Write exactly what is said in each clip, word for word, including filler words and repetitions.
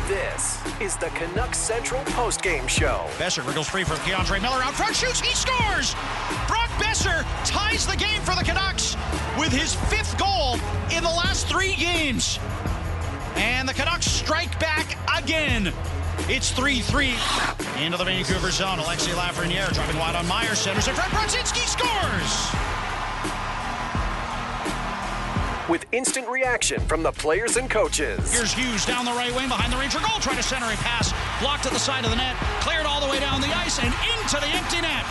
This is the Canucks Central postgame show. Besser wriggles free from Keandre Miller out front, shoots, he scores! Brock Besser ties the game for the Canucks with his fifth goal in the last three games. And the Canucks strike back again. It's three three. Into the Vancouver zone, Alexis Lafreniere driving wide on Myers, centers in front, Brodzinski scores! With instant reaction from the players and coaches. Here's Hughes down the right wing behind the Ranger goal, trying to center a pass, blocked at the side of the net, cleared all the way down the ice and into the empty net.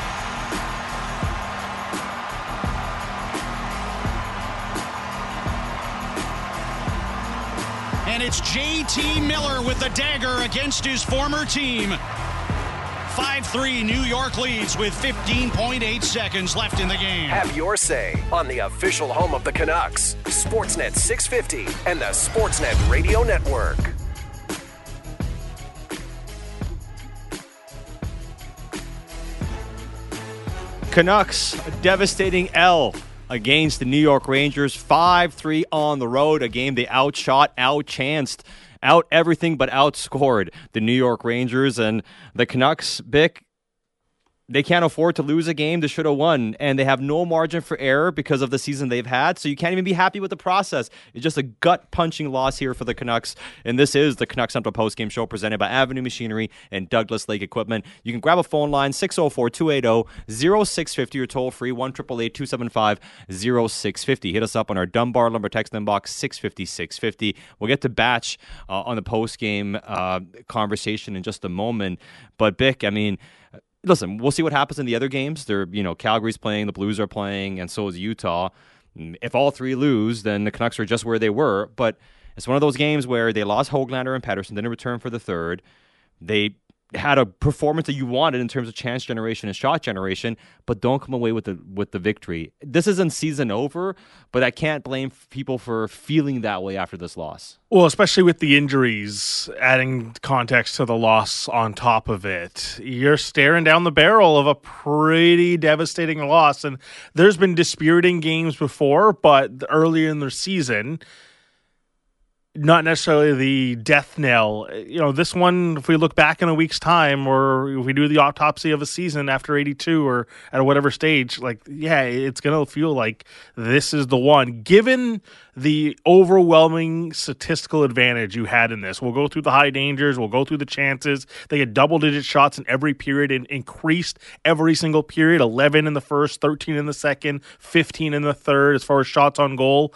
And it's J T Miller with the dagger against his former team. five three New York leads with fifteen point eight seconds left in the game. Have your say on the official home of the Canucks, Sportsnet six fifty and the Sportsnet Radio Network. Canucks, a devastating L against the New York Rangers. five three on the road, a game they outshot, outchanced, out everything but outscored the New York Rangers. And the Canucks, Bick, they can't afford to lose a game they should have won, and they have no margin for error because of the season they've had, so you can't even be happy with the process. It's just a gut-punching loss here for the Canucks, and this is the Canucks Central Postgame Show presented by Avenue Machinery and Douglas Lake Equipment. You can grab a phone line, six oh four, two eight oh, oh six five oh, or toll-free, one eight eight eight, two seven five, oh six five oh. Hit us up on our Dunbar Lumber text inbox, six five oh, six five oh. We'll get to Batch uh, on the postgame uh, conversation in just a moment, but Bick, I mean, listen, we'll see what happens in the other games. They're, you know, Calgary's playing, the Blues are playing, and so is Utah. If all three lose, then the Canucks are just where they were. But it's one of those games where they lost Höglander and Pettersson, didn't return for the third. They had a performance that you wanted in terms of chance generation and shot generation, but don't come away with the with the victory. This isn't season over, but I can't blame people for feeling that way after this loss. Well, especially with the injuries, adding context to the loss on top of it, you're staring down the barrel of a pretty devastating loss. And there's been dispiriting games before, but earlier in the season, not necessarily the death knell. You know, this one, if we look back in a week's time, or if we do the autopsy of a season after eighty-two or at whatever stage, like, yeah, it's going to feel like this is the one. Given the overwhelming statistical advantage you had in this, we'll go through the high dangers, we'll go through the chances. They had double-digit shots in every period and increased every single period, eleven in the first, thirteen in the second, fifteen in the third as far as shots on goal.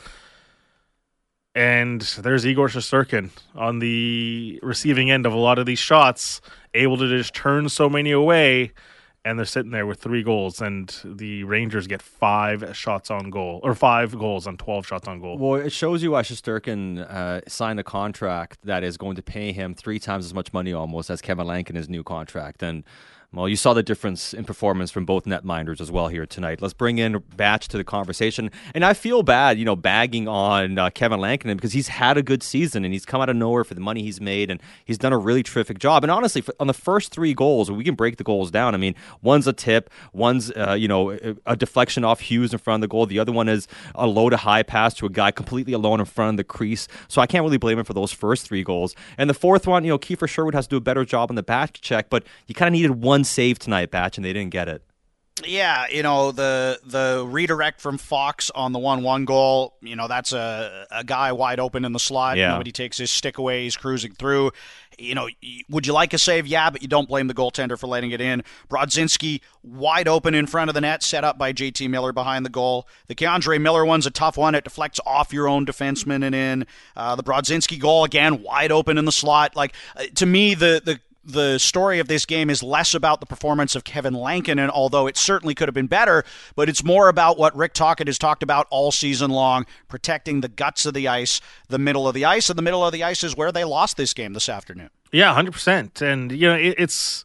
And there's Igor Shesterkin on the receiving end of a lot of these shots, able to just turn so many away, and they're sitting there with three goals, and the Rangers get five shots on goal, or five goals on twelve shots on goal. Well, it shows you why Shesterkin uh, signed a contract that is going to pay him three times as much money almost as Kevin Lankin his new contract. And well, you saw the difference in performance from both netminders as well here tonight. Let's bring in Batch to the conversation. And I feel bad, you know, bagging on uh, Kevin Lankinen because he's had a good season and he's come out of nowhere for the money he's made, and he's done a really terrific job. And honestly, for, on the first three goals, we can break the goals down. I mean, one's a tip, one's, uh, you know, a, a deflection off Hughes in front of the goal. The other one is a low to high pass to a guy completely alone in front of the crease. So I can't really blame him for those first three goals. And the fourth one, you know, Kiefer Sherwood has to do a better job on the back check, but you kind of needed one save tonight, Batch, and they didn't get it. Yeah, you know, the the redirect from Fox on the one one goal, you know, that's a, a guy wide open in the slot. Yeah. Nobody takes his stick away. He's cruising through. You know, would you like a save? Yeah, but you don't blame the goaltender for letting it in. Brodzinski wide open in front of the net, set up by J T Miller behind the goal. The Keandre Miller one's a tough one. It deflects off your own defenseman and in. Uh, the Brodzinski goal, again, wide open in the slot. Like, uh, to me, the the The story of this game is less about the performance of Kevin Lankinen, although it certainly could have been better, but it's more about what Rick Tocchet has talked about all season long, protecting the guts of the ice, the middle of the ice, and the middle of the ice is where they lost this game this afternoon. Yeah, one hundred percent. And, you know, it, it's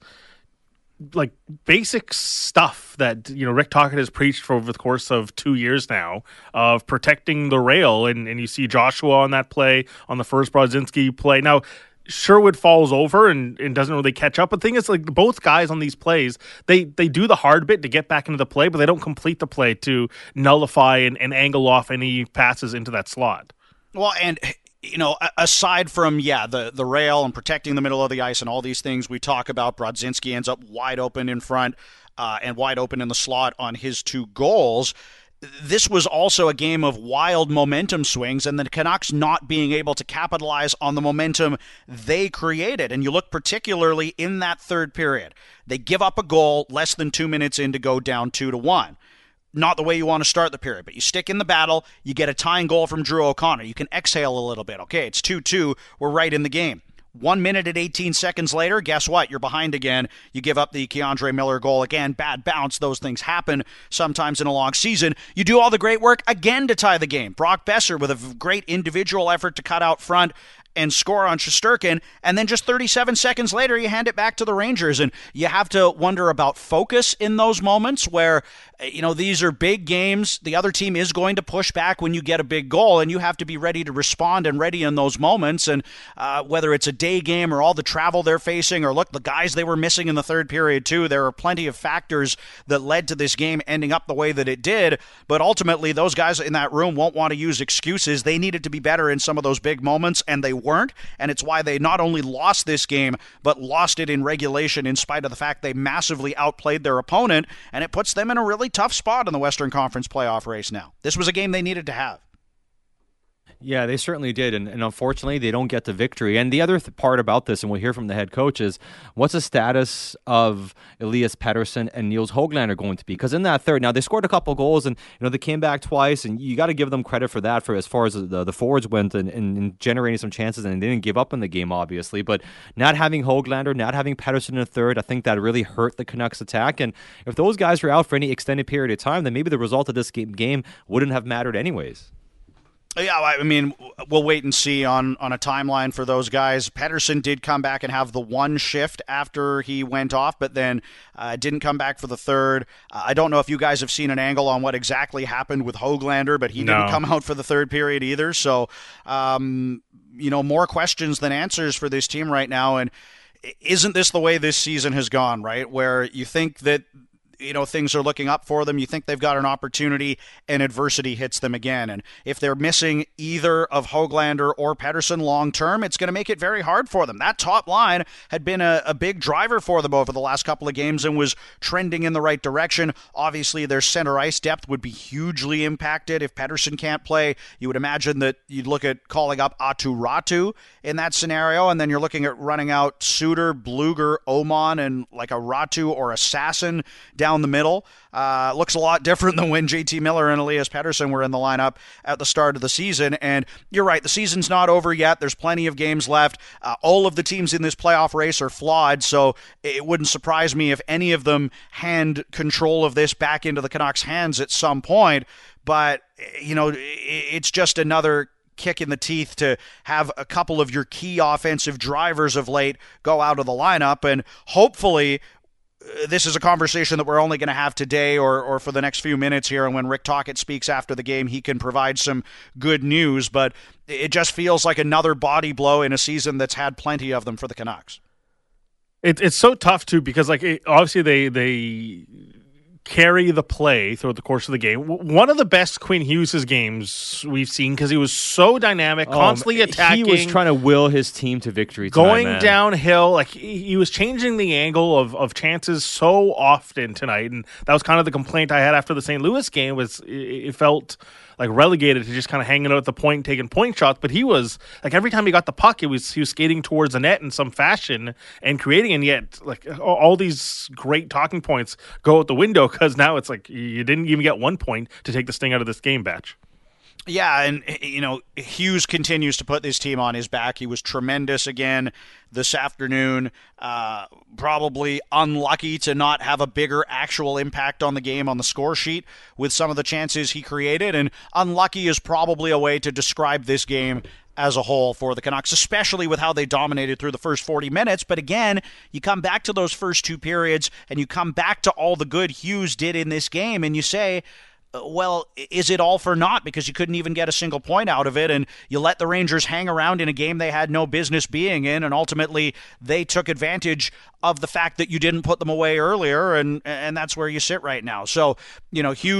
like basic stuff that, you know, Rick Tocchet has preached for over the course of two years now of protecting the rail, and, and you see Joshua on that play, on the first Brodzinski play. Now, Sherwood falls over and, and doesn't really catch up. But the thing is, like, both guys on these plays, they they do the hard bit to get back into the play, but they don't complete the play to nullify and, and angle off any passes into that slot. Well, and you know, aside from, yeah, the, the rail and protecting the middle of the ice and all these things we talk about, Brodzinski ends up wide open in front uh, and wide open in the slot on his two goals. This was also a game of wild momentum swings and the Canucks not being able to capitalize on the momentum they created. And you look particularly in that third period. They give up a goal less than two minutes in to go down two to one. Not the way you want to start the period, but you stick in the battle, you get a tying goal from Drew O'Connor. You can exhale a little bit. Okay, it's two two. We're right in the game. One minute and eighteen seconds later, guess what? You're behind again. You give up the Keandre Miller goal again. Bad bounce. Those things happen sometimes in a long season. You do all the great work again to tie the game. Brock Besser with a great individual effort to cut out front and score on Shesterkin, and then just thirty-seven seconds later, you hand it back to the Rangers. And you have to wonder about focus in those moments where, you know, these are big games. The other team is going to push back when you get a big goal, and you have to be ready to respond and ready in those moments. And uh, whether it's a day game or all the travel they're facing, or look, the guys they were missing in the third period too, there are plenty of factors that led to this game ending up the way that it did. But ultimately, those guys in that room won't want to use excuses. They needed to be better in some of those big moments, and they weren't, and it's why they not only lost this game, but lost it in regulation in spite of the fact they massively outplayed their opponent, and it puts them in a really tough spot in the Western Conference playoff race now. This was a game they needed to have. Yeah, they certainly did, and, and unfortunately, they don't get the victory. And the other th- part about this, and we'll hear from the head coach, is what's the status of Elias Pettersson and Niels Höglander going to be? Because in that third, now they scored a couple goals, and you know they came back twice, and you got to give them credit for that, for as far as the, the forwards went, and, and, and generating some chances, and they didn't give up in the game, obviously. But not having Höglander, not having Pettersson in the third, I think that really hurt the Canucks' attack. And if those guys were out for any extended period of time, then maybe the result of this game, game wouldn't have mattered anyways. Yeah, I mean, we'll wait and see on, on a timeline for those guys. Pettersson did come back and have the one shift after he went off, but then uh, didn't come back for the third. Uh, I don't know if you guys have seen an angle on what exactly happened with Höglander, but he no. didn't come out for the third period either. So, um, you know, more questions than answers for this team right now. And isn't this the way this season has gone, right? Where you think that, you know, things are looking up for them. You think they've got an opportunity, and adversity hits them again. And if they're missing either of Höglander or Pettersson long term, it's going to make it very hard for them. That top line had been a, a big driver for them over the last couple of games and was trending in the right direction. Obviously, their center ice depth would be hugely impacted if Pettersson can't play. You would imagine that you'd look at calling up Aatu Räty in that scenario, and then you're looking at running out Suter, Bluger, Oman, and like a Räty or Assassin down the middle. Uh, looks a lot different than when J T Miller and Elias Pettersson were in the lineup at the start of the season. And you're right, the season's not over yet. There's plenty of games left. Uh, all of the teams in this playoff race are flawed, so it wouldn't surprise me if any of them hand control of this back into the Canucks' hands at some point. But, you know, it's just another kick in the teeth to have a couple of your key offensive drivers of late go out of the lineup. And hopefully this is a conversation that we're only going to have today or, or for the next few minutes here. And when Rick Tocchet speaks after the game, he can provide some good news. But it just feels like another body blow in a season that's had plenty of them for the Canucks. It, it's so tough, too, because like it, obviously they they carry the play throughout the course of the game. One of the best Quinn Hughes' games we've seen because he was so dynamic, constantly oh, attacking. He was trying to will his team to victory. Going tonight, downhill. Like he, he was changing the angle of, of chances so often tonight. And that was kind of the complaint I had after the Saint Louis game was it, it felt like relegated to just kind of hanging out at the point, taking point shots. But he was like every time he got the puck, it was he was skating towards the net in some fashion and creating. And yet, like all, all these great talking points go out the window because now it's like you didn't even get one point to take the sting out of this game, Batch. Yeah, and, you know, Hughes continues to put this team on his back. He was tremendous again this afternoon. Uh, probably unlucky to not have a bigger actual impact on the game on the score sheet with some of the chances he created. And unlucky is probably a way to describe this game as a whole for the Canucks, especially with how they dominated through the first forty minutes. But again, you come back to those first two periods and you come back to all the good Hughes did in this game and you say, well, is it all for naught because you couldn't even get a single point out of it and you let the Rangers hang around in a game they had no business being in, and ultimately they took advantage of the fact that you didn't put them away earlier, and and that's where you sit right now. So, you know, Hughes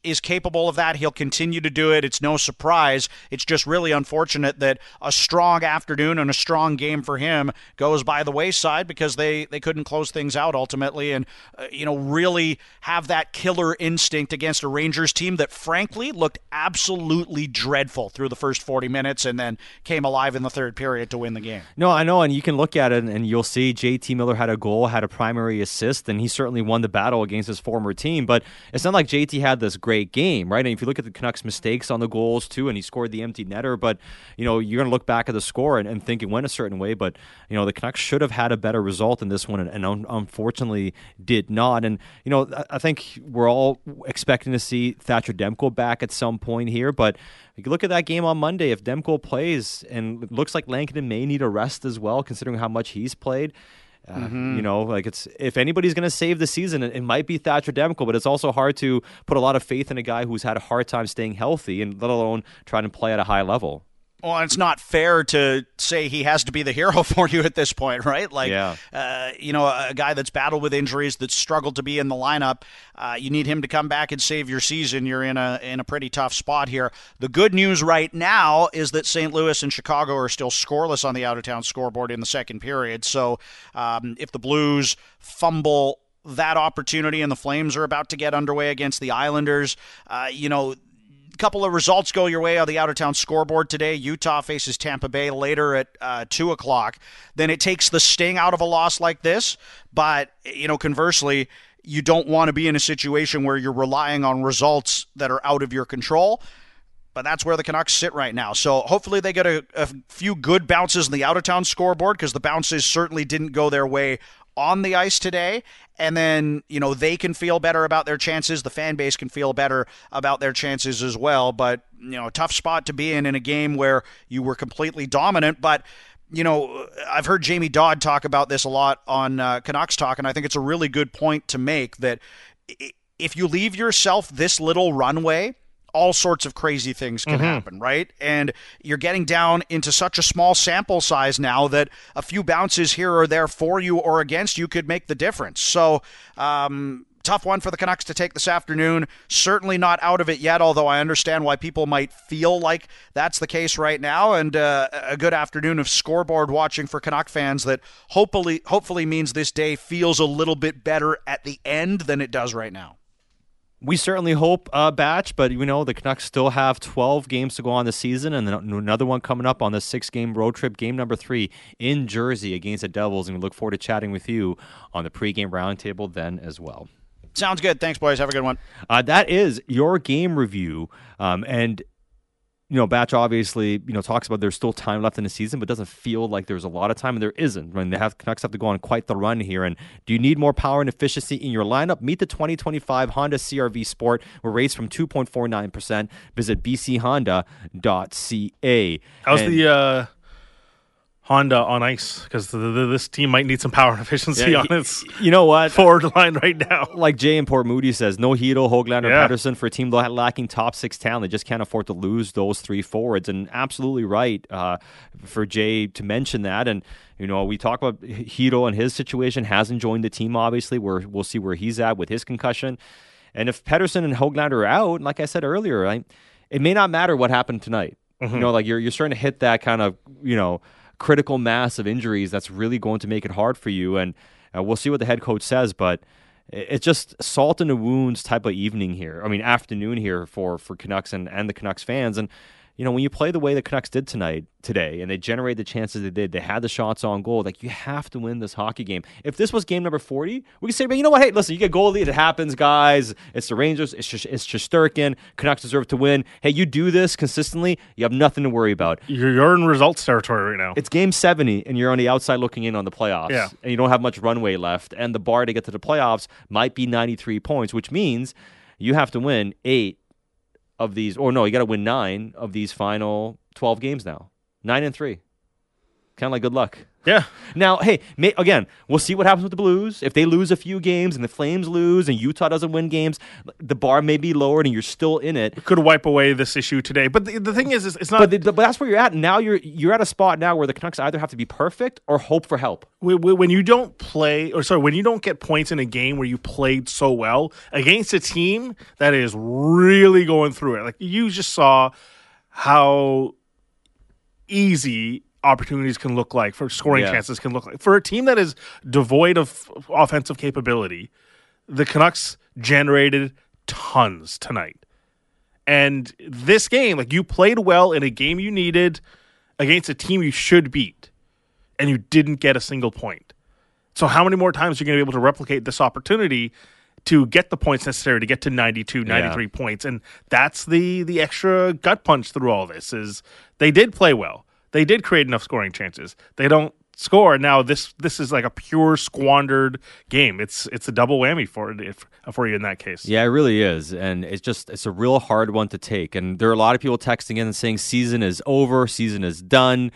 is capable of that. He'll continue to do it. It's no surprise. It's just really unfortunate that a strong afternoon and a strong game for him goes by the wayside because they, they couldn't close things out ultimately and, uh, you know, really have that killer instinct against a Rangers team that, frankly, looked absolutely dreadful through the first forty minutes and then came alive in the third period to win the game. No, I know, and you can look at it and you'll see J T Miller had a goal, had a primary assist, and he certainly won the battle against his former team, but it's not like J T had this great game, right? And if you look at the Canucks' mistakes on the goals too, and he scored the empty netter, but you know, you're going to look back at the score and, and think it went a certain way, but you know, the Canucks should have had a better result in this one and, and un- unfortunately did not. And you know, I, I think we're all expecting to see Thatcher Demko back at some point here, but you look at that game on Monday. If Demko plays, and it looks like Lankinen may need a rest as well, considering how much he's played. Uh, mm-hmm. You know, like it's if anybody's going to save the season, it, it might be Thatcher Demko, but it's also hard to put a lot of faith in a guy who's had a hard time staying healthy, and let alone trying to play at a high level. Well, it's not fair to say he has to be the hero for you at this point, right? Like, yeah. uh, you know, a guy that's battled with injuries, that's struggled to be in the lineup, uh, you need him to come back and save your season. You're in a in a pretty tough spot here. The good news right now is that Saint Louis and Chicago are still scoreless on the out-of-town scoreboard in the second period. So um, if the Blues fumble that opportunity and the Flames are about to get underway against the Islanders, uh, you know, couple of results go your way on the out-of-town scoreboard today. Utah faces Tampa Bay later at uh, two o'clock. Then it takes the sting out of a loss like this. But, you know, conversely, you don't want to be in a situation where you're relying on results that are out of your control. But that's where the Canucks sit right now. So hopefully they get a, a few good bounces in the out-of-town scoreboard because the bounces certainly didn't go their way on the ice today, and then, you know, they can feel better about their chances. The fan base can feel better about their chances as well. But, you know, a tough spot to be in in a game where you were completely dominant. But, you know, I've heard Jamie Dodd talk about this a lot on uh, Canucks Talk, and I think it's a really good point to make that if you leave yourself this little runway, all sorts of crazy things can mm-hmm. happen, right? And you're getting down into such a small sample size now that a few bounces here or there for you or against you could make the difference. So, um, tough one for the Canucks to take this afternoon. Certainly not out of it yet, although I understand why people might feel like that's the case right now. And uh, a good afternoon of scoreboard watching for Canuck fans that hopefully, hopefully means this day feels a little bit better at the end than it does right now. We certainly hope, uh, Batch, but you know the Canucks still have twelve games to go on the season, and then another one coming up on the six-game road trip, game number three in Jersey against the Devils, and we look forward to chatting with you on the pregame roundtable then as well. Sounds good. Thanks, boys. Have a good one. Uh, that is your game review, um, and you know, Batch obviously, you know, talks about there's still time left in the season, but doesn't feel like there's a lot of time, and there isn't. I mean, they have Canucks have to go on quite the run here. And do you need more power and efficiency in your lineup? Meet the twenty twenty-five Honda C R V Sport, where rates from two point four nine percent. Visit b c honda dot c a. How's and, the uh, Honda on ice? Because this team might need some power and efficiency yeah, on its you know what? forward line right now. Like Jay in Port Moody says, no Hito, Höglander, yeah. Pettersson for a team lacking top six talent. They just can't afford to lose those three forwards. And absolutely right uh, for Jay to mention that. And, you know, we talk about Hito and his situation. Hasn't joined the team, obviously. We're, we'll see where he's at with his concussion. And if Pettersson and Höglander are out, like I said earlier, right, it may not matter what happened tonight. Mm-hmm. You know, like you're you're starting to hit that kind of, you know, critical mass of injuries that's really going to make it hard for you. And uh, we'll see what the head coach says, but it's just salt in the wounds type of evening here. I mean, afternoon here for, for Canucks and, and the Canucks fans. And, you know, when you play the way the Canucks did tonight, today, and they generate the chances they did, they had the shots on goal, like, you have to win this hockey game. If this was game number forty, we could say, but you know what, hey, listen, you get goal lead, it happens, guys. It's the Rangers, it's just, it's Shesterkin, Canucks deserve to win. Hey, you do this consistently, you have nothing to worry about. You're, you're in results territory right now. It's game seventy, and you're on the outside looking in on the playoffs, yeah. and you don't have much runway left, and the bar to get to the playoffs might be ninety-three points, which means you have to win eight of these, or no, you got to win nine of these final twelve games now. Nine and three. Kind of like good luck. Yeah. Now, hey, may, again, we'll see what happens with the Blues. If they lose a few games and the Flames lose and Utah doesn't win games, the bar may be lowered and you're still in it. Could wipe away this issue today. But the, the thing is, is, it's not... But, the, but that's where you're at. Now you're you're at a spot now where the Canucks either have to be perfect or hope for help. When you don't play, or sorry, when you don't get points in a game where you played so well against a team that is really going through it. Like, you just saw how easy opportunities can look like, for scoring yeah. chances can look like. For a team that is devoid of offensive capability, the Canucks generated tons tonight. And this game, like, you played well in a game you needed against a team you should beat, and you didn't get a single point. So how many more times are you going to be able to replicate this opportunity to get the points necessary to get to ninety-two, ninety-three yeah. points? And that's the the extra gut punch through all this, is they did play well. They did create enough scoring chances. They don't score. Now this this is like a pure squandered game. It's it's a double whammy for if, for you in that case. Yeah, it really is, and it's just it's a real hard one to take. And there are a lot of people texting in and saying season is over, season is done.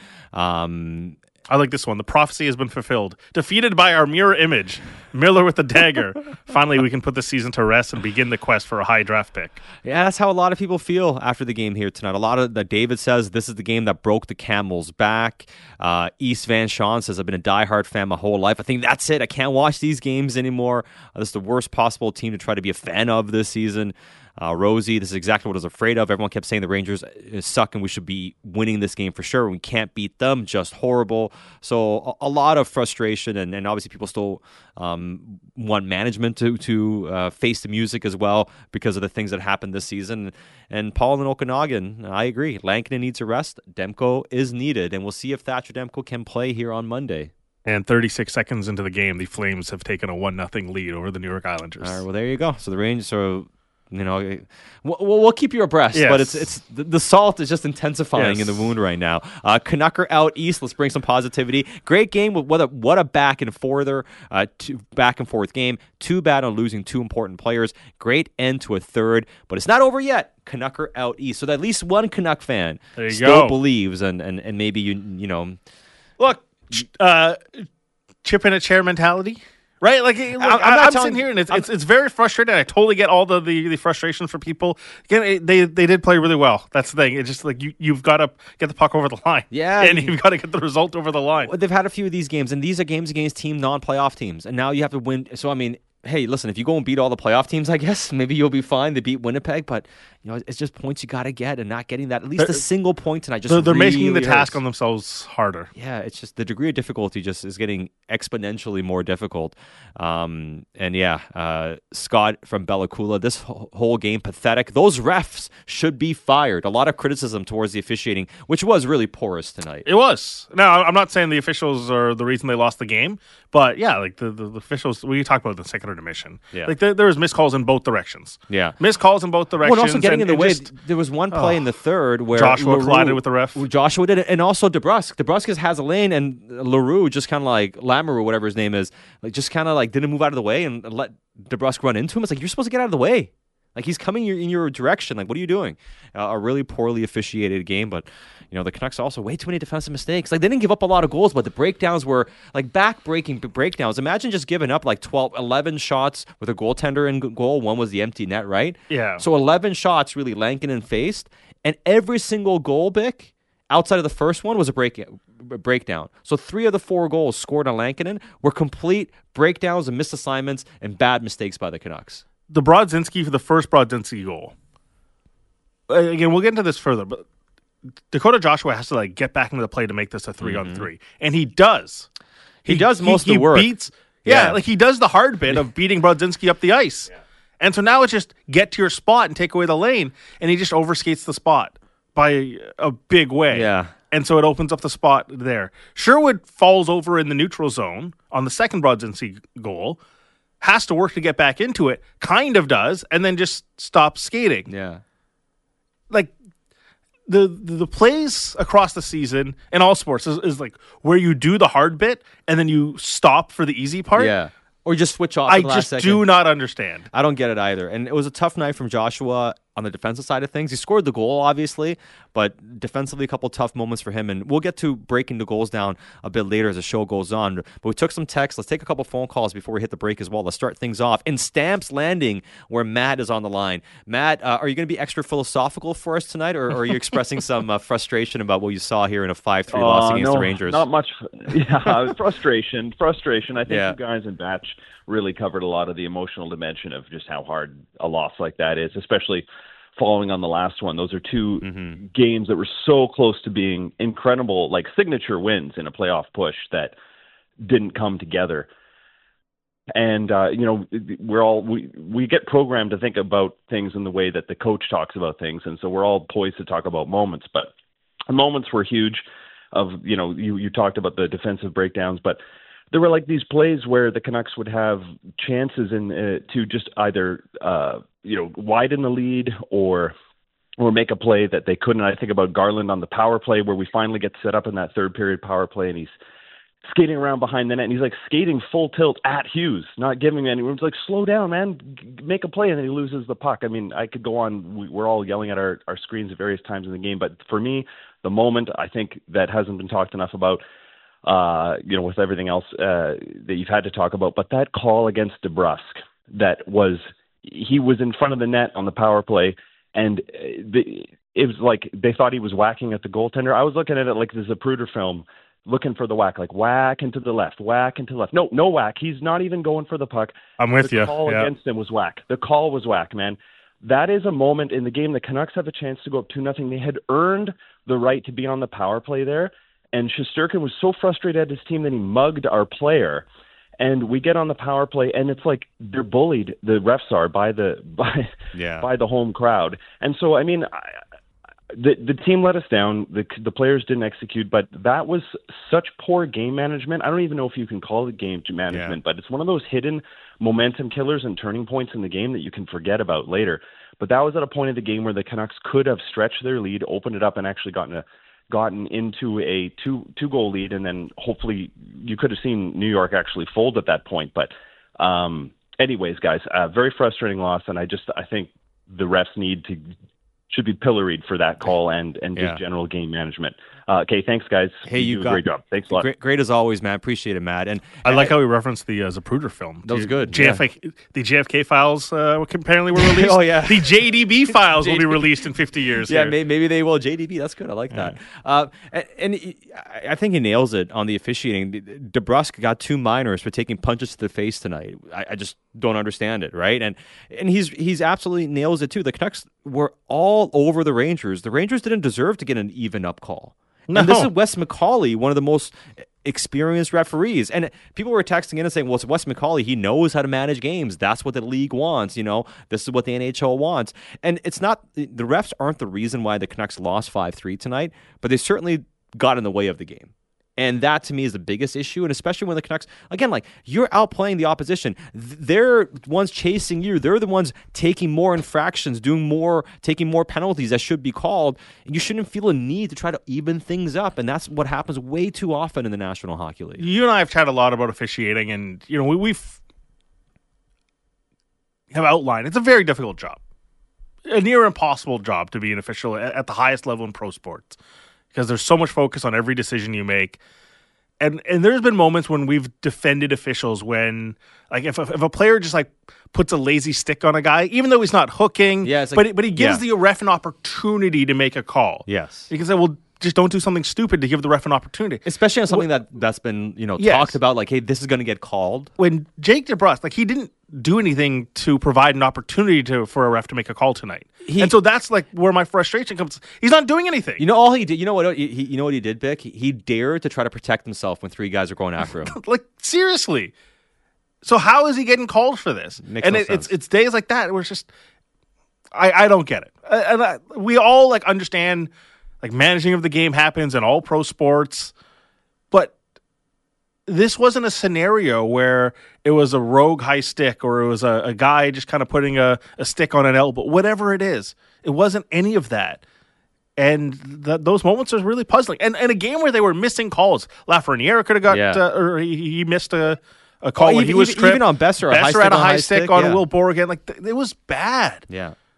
Um, I like this one. The prophecy has been fulfilled. Defeated by our mirror image, Miller with the dagger. Finally, we can put the season to rest and begin the quest for a high draft pick. Yeah, that's how a lot of people feel after the game here tonight. A lot of that David says this is the game that broke the camel's back. Uh, East Van Sean says I've been a diehard fan my whole life. I think that's it. I can't watch these games anymore. Uh, this is the worst possible team to try to be a fan of this season. Uh, Rosie, this is exactly what I was afraid of. Everyone kept saying the Rangers suck and we should be winning this game for sure. We can't beat them, just horrible. So a, a lot of frustration, and, and obviously people still um, want management to to uh, face the music as well because of the things that happened this season. And Paul in Okanagan, I agree. Lankinen needs a rest. Demko is needed, and we'll see if Thatcher Demko can play here on Monday. And thirty-six seconds into the game, the Flames have taken a one nothing lead over the New York Islanders. All right, well, there you go. So the Rangers are... You know, we'll, we'll keep you abreast, yes. but it's it's the, the salt is just intensifying yes. in the wound right now. Uh, Canucker out east. Let's bring some positivity. Great game. What a what a back and forther, uh, two, back and forth game. Too bad on losing two important players. Great end to a third, but it's not over yet. Canucker out east. So that at least one Canuck fan there you still go. believes, and, and and maybe you you know, look, uh, chip in a chair mentality. Right, like look, I'm, I'm, I'm sitting here and it's, it's it's very frustrating. I totally get all the, the, the frustration for people. Again, it, they they did play really well. That's the thing. It's just like you you've got to get the puck over the line. Yeah, and you've got to get the result over the line. They've had a few of these games, and these are games against team non-playoff teams, and now you have to win. So I mean, hey, listen, if you go and beat all the playoff teams, I guess maybe you'll be fine. They beat Winnipeg, but you know it's just points you got to get, and not getting that at least they're, a single point tonight. Just they're, they're really making the hurts. task on themselves harder. Yeah, it's just the degree of difficulty just is getting exponentially more difficult. Um, and yeah, uh, Scott from Bella Coola, this whole game pathetic. Those refs should be fired. A lot of criticism towards the officiating, which was really porous tonight. It was. Now, I'm not saying the officials are the reason they lost the game, but yeah, like the, the, the officials, we talked about the second intermission. Yeah. Like there, there was missed calls in both directions. Yeah. Missed calls in both directions. Well, and also getting and, in the way, just, there was one play oh, in the third where Joshua LaRue, collided with the ref. Joshua did it, and also DeBrusk. DeBrusk has a lane, and LaRue just kind of like, Lamoureux, whatever his name is, like just kind of like didn't move out of the way and let DeBrusk run into him. It's like, you're supposed to get out of the way. Like, he's coming in your direction. Like, what are you doing? Uh, a really poorly officiated game, but, you know, the Canucks also way too many defensive mistakes. Like, they didn't give up a lot of goals, but the breakdowns were, like, back-breaking breakdowns. Imagine just giving up, like, twelve, eleven shots with a goaltender in goal. One was the empty net, right? Yeah. So eleven shots really Lankinen faced, and every single goal, Bick, outside of the first one, was a break breakdown. So three of the four goals scored on Lankinen were complete breakdowns and missed assignments and bad mistakes by the Canucks. The Brodzinski for the first Brodzinski goal. Again, we'll get into this further, but Dakota Joshua has to like get back into the play to make this a three mm-hmm. on three, and he does. He, he does most he, of the work. He beats, yeah, yeah, like he does the hard bit of beating Brodzinski up the ice, yeah. And so now it's just get to your spot and take away the lane, and he just overskates the spot by a, a big way. Yeah. And so it opens up the spot there. Sherwood falls over in the neutral zone on the second Brodzinski goal, has to work to get back into it, kind of does, and then just stops skating. Yeah. Like, the the plays across the season in all sports is, is like where you do the hard bit and then you stop for the easy part. Yeah. Or you just switch off. I the last just second. do not understand. I don't get it either. And it was a tough night from Joshua. on the defensive side of things. He scored the goal, obviously, but defensively, a couple tough moments for him. And we'll get to breaking the goals down a bit later as the show goes on. But we took some texts. Let's take a couple phone calls before we hit the break as well. Let's start things off in Stamps Landing, where Matt is on the line. Matt, uh, are you going to be extra philosophical for us tonight, or, or are you expressing some uh, frustration about what you saw here in a five three uh, loss against no, the Rangers? Not much. Yeah, frustration. Frustration. I think yeah. you guys in Batch really covered a lot of the emotional dimension of just how hard a loss like that is, especially following on the last one. Those are two mm-hmm. games that were so close to being incredible, like signature wins in a playoff push that didn't come together. And, uh, you know, we're all, we, we get programmed to think about things in the way that the coach talks about things. And so we're all poised to talk about moments, but the moments were huge of, you know, you, you talked about the defensive breakdowns, but there were like these plays where the Canucks would have chances in uh, to just either, uh, you know, widen the lead or or make a play that they couldn't. I think about Garland on the power play where we finally get set up in that third period power play, and he's skating around behind the net, and he's like skating full tilt at Hughes, not giving any room. It's like, slow down, man, make a play, and then he loses the puck. I mean, I could go on. We're all yelling at our, our screens at various times in the game, but for me, the moment I think that hasn't been talked enough about, uh, you know, with everything else uh, that you've had to talk about, but that call against DeBrusk, that was, he was in front of the net on the power play, and the, it was like they thought he was whacking at the goaltender. I was looking at it like the Zapruder film, looking for the whack, like whack into the left, whack into the left. No, no whack. He's not even going for the puck. I'm with the you. The call yeah. against him was whack. The call was whack, man. That is a moment in the game. The Canucks have a chance to go up two nothing. They had earned the right to be on the power play there, and Shesterkin was so frustrated at his team that he mugged our player. And we get on the power play, and it's like they're bullied. The refs are by the by yeah. by the home crowd. And so, I mean, I, the the team let us down. The the players didn't execute, but that was such poor game management. I don't even know if you can call it game management, yeah. but it's one of those hidden momentum killers and turning points in the game that you can forget about later. But that was at a point of the game where the Canucks could have stretched their lead, opened it up, and actually gotten a gotten into a two two goal lead, and then hopefully you could have seen New York actually fold at that point. But um, anyways, guys, uh, very frustrating loss, and I just I think the refs need to should be pilloried for that call and and yeah. just general game management. Uh, okay, thanks, guys. Hey, you, you do got a great job. Thanks a lot. Great, great as always, man. Appreciate it, Matt. And I like I, how we referenced the uh, Zapruder film. That was good. J F K, yeah. The J F K files uh, apparently were released. Oh yeah, the J D B files J D B. will be released in fifty years. Yeah, here. maybe, maybe they will. J D B, that's good. I like yeah. that. Uh, and, and he, I think he nails it on the officiating. DeBrusk got two minors for taking punches to the face tonight. I, I just don't understand it, right? And and he's he's absolutely nails it too. The Canucks were all over the Rangers. The Rangers didn't deserve to get an even up call. No. And this is Wes McCauley, one of the most experienced referees. And people were texting in and saying, well, it's Wes McCauley. He knows how to manage games. That's what the league wants. You know, this is what the N H L wants. And it's not, the refs aren't the reason why the Canucks lost five three tonight, but they certainly got in the way of the game. And that, to me, is the biggest issue, and especially when the Canucks, again, like, you're outplaying the opposition. They're the ones chasing you. They're the ones taking more infractions, doing more, taking more penalties that should be called. And you shouldn't feel a need to try to even things up, and that's what happens way too often in the National Hockey League. You and I have chatted a lot about officiating, and, you know, we, we've have outlined it's a very difficult job, a near impossible job to be an official at, at the highest level in pro sports. Because there's so much focus on every decision you make. And and there's been moments when we've defended officials when, like, if, if a player just, like, puts a lazy stick on a guy, even though he's not hooking, yeah, it's like, but, he, but he gives yeah. the ref an opportunity to make a call. Yes. You can say, well, just don't do something stupid to give the ref an opportunity. Especially on something well, that, that's been, you know, yes. talked about, like, hey, this is going to get called. When Jake DeBrusk, like, he didn't do anything to provide an opportunity to for a ref to make a call tonight. He, and so that's, like, where my frustration comes. He's not doing anything. You know, all he did, you know what he, you know what he did, Bick? He, he dared to try to protect himself when three guys are going after him. Like, seriously. So how is he getting called for this? Makes and no it, sense. it's it's days like that where it's just, I, I don't get it. And I, we all, like, understand, like, managing of the game happens in all pro sports, but this wasn't a scenario where it was a rogue high stick or it was a, a guy just kind of putting a, a stick on an elbow, whatever it is. It wasn't any of that. And th- those moments are really puzzling. And, and a game where they were missing calls. Lafreniere could have got, yeah. uh, or he, he missed a, a call oh, when even, he was even, tripped. Even on Besser, Besser a high had a high stick stick on, on yeah. Will Borgen. Like, th- it was bad. Yeah.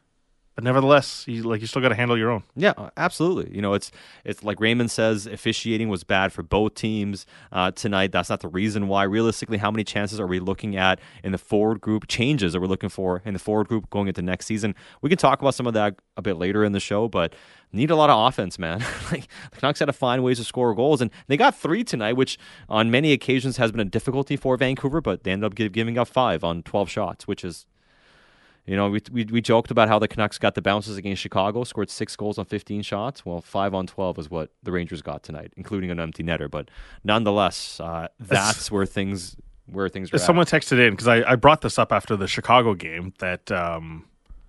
But nevertheless, you like you still got to handle your own. Yeah, absolutely. You know, it's it's like Raymond says, officiating was bad for both teams uh, tonight. That's not the reason why. Realistically, how many chances are we looking at in the forward group? Changes that we're looking for in the forward group going into next season. We can talk about some of that a bit later in the show, but need a lot of offense, man. Like the Canucks had to find ways to score goals, and they got three tonight, which on many occasions has been a difficulty for Vancouver, but they ended up give, giving up five on twelve shots, which is. You know, we, we we joked about how the Canucks got the bounces against Chicago, scored six goals on fifteen shots. Well, five on twelve is what the Rangers got tonight, including an empty netter. But nonetheless, uh, that's where things where things are at. Someone texted in, because I, I brought this up after the Chicago game, that um,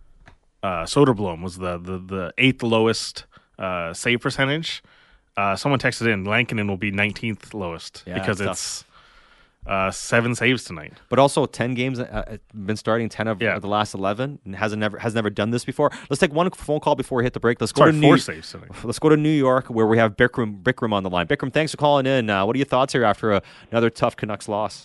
uh, Soderblom was the, the, the eighth lowest uh, save percentage. Uh, someone texted in, Lankinen will be nineteenth lowest Yeah, because it's it's... Uh, seven saves tonight, but also ten games. Uh, been starting ten of yeah. the last eleven, and hasn't never has never done this before. Let's take one phone call before we hit the break. Let's go Sorry, to four New. saves tonight. Let's go to New York, where we have Bikram Bikram on the line. Bikram, thanks for calling in. Uh, what are your thoughts here after a, another tough Canucks loss?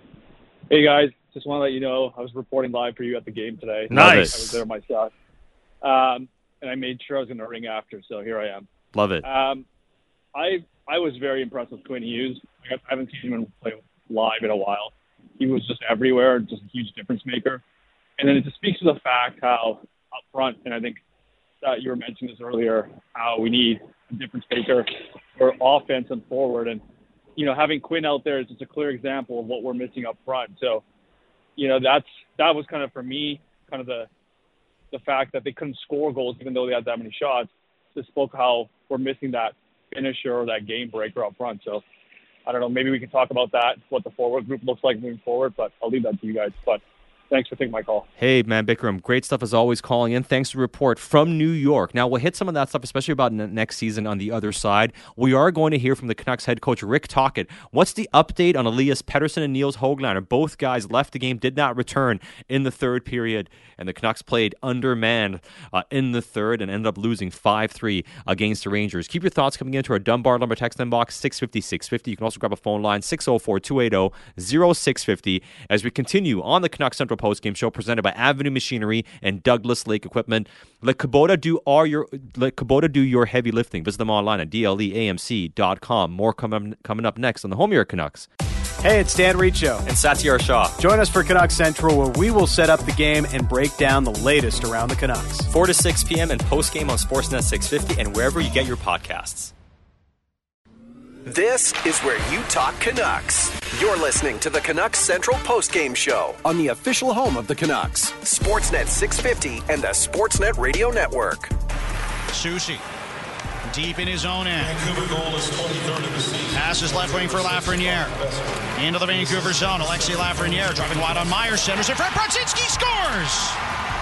Hey guys, just want to let you know I was reporting live for you at the game today. Nice. I was there myself, um, and I made sure I was going to ring after. So here I am. Love it. Um, I I was very impressed with Quinn Hughes. I haven't seen him play live in a while. He was just everywhere, just a huge difference maker. And then it just speaks to the fact how up front, and I think that you were mentioning this earlier, how we need a difference maker for offense and forward. And, you know, having Quinn out there is just a clear example of what we're missing up front. So, you know, that's that was kind of, for me, kind of the the fact that they couldn't score goals even though they had that many shots. Just spoke how we're missing that finisher or that game breaker up front. So, I don't know, maybe we can talk about that, what the forward group looks like moving forward, but I'll leave that to you guys. But thanks for taking my call. Hey, man, Bikram, great stuff as always calling in. Thanks for the report from New York. Now, we'll hit some of that stuff, especially about n- next season on the other side. We are going to hear from the Canucks head coach, Rick Tocchet. What's the update on Elias Pettersson and Niels Höglander? Both guys left the game, did not return in the third period, and the Canucks played undermanned uh, in the third and ended up losing five three against the Rangers. Keep your thoughts coming into our Dunbar Lumber text inbox, six fifty, six fifty. You can also grab a phone line, six oh four, two eight oh, oh six five oh, as we continue on the Canucks Central Postgame Show presented by Avenue Machinery and Douglas Lake Equipment. Let Kubota do all your let Kubota do your heavy lifting. Visit them online at D L E A M C dot com. More coming coming up next on the Home Year Canucks. Hey, it's Dan Riccio. And Satyar Shah. Join us for Canucks Central, where we will set up the game and break down the latest around the Canucks. four to six p.m. and post-game on Sportsnet six fifty and wherever you get your podcasts. This is where you talk Canucks. You're listening to the Canucks Central Postgame Show on the official home of the Canucks, Sportsnet six fifty and the Sportsnet Radio Network. Soucy, deep in his own end. Passes left wing for Lafreniere. Into the Vancouver zone. Alexis Lafreniere driving wide on Myers. Centers in front. Brodzinski scores!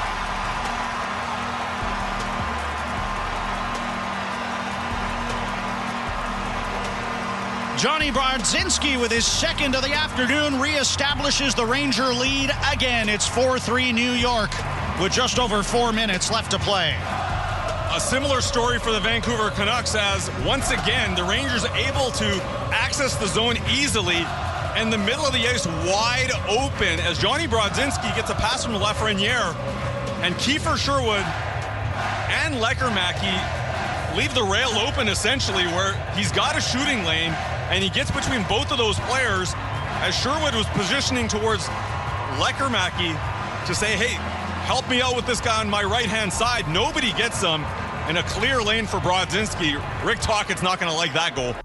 Johnny Brodzinski with his second of the afternoon reestablishes the Ranger lead again. It's four three New York with just over four minutes left to play. A similar story for the Vancouver Canucks, as once again the Rangers able to access the zone easily and the middle of the ice wide open as Johnny Brodzinski gets a pass from Lafreniere, and Kiefer Sherwood and Lekkerimäki leave the rail open essentially, where he's got a shooting lane and he gets between both of those players as Sherwood was positioning towards Lekkerimäki to say, hey, help me out with this guy on my right-hand side. Nobody gets him in a clear lane for Brodzinski. Rick Tocchet's not going to like that goal.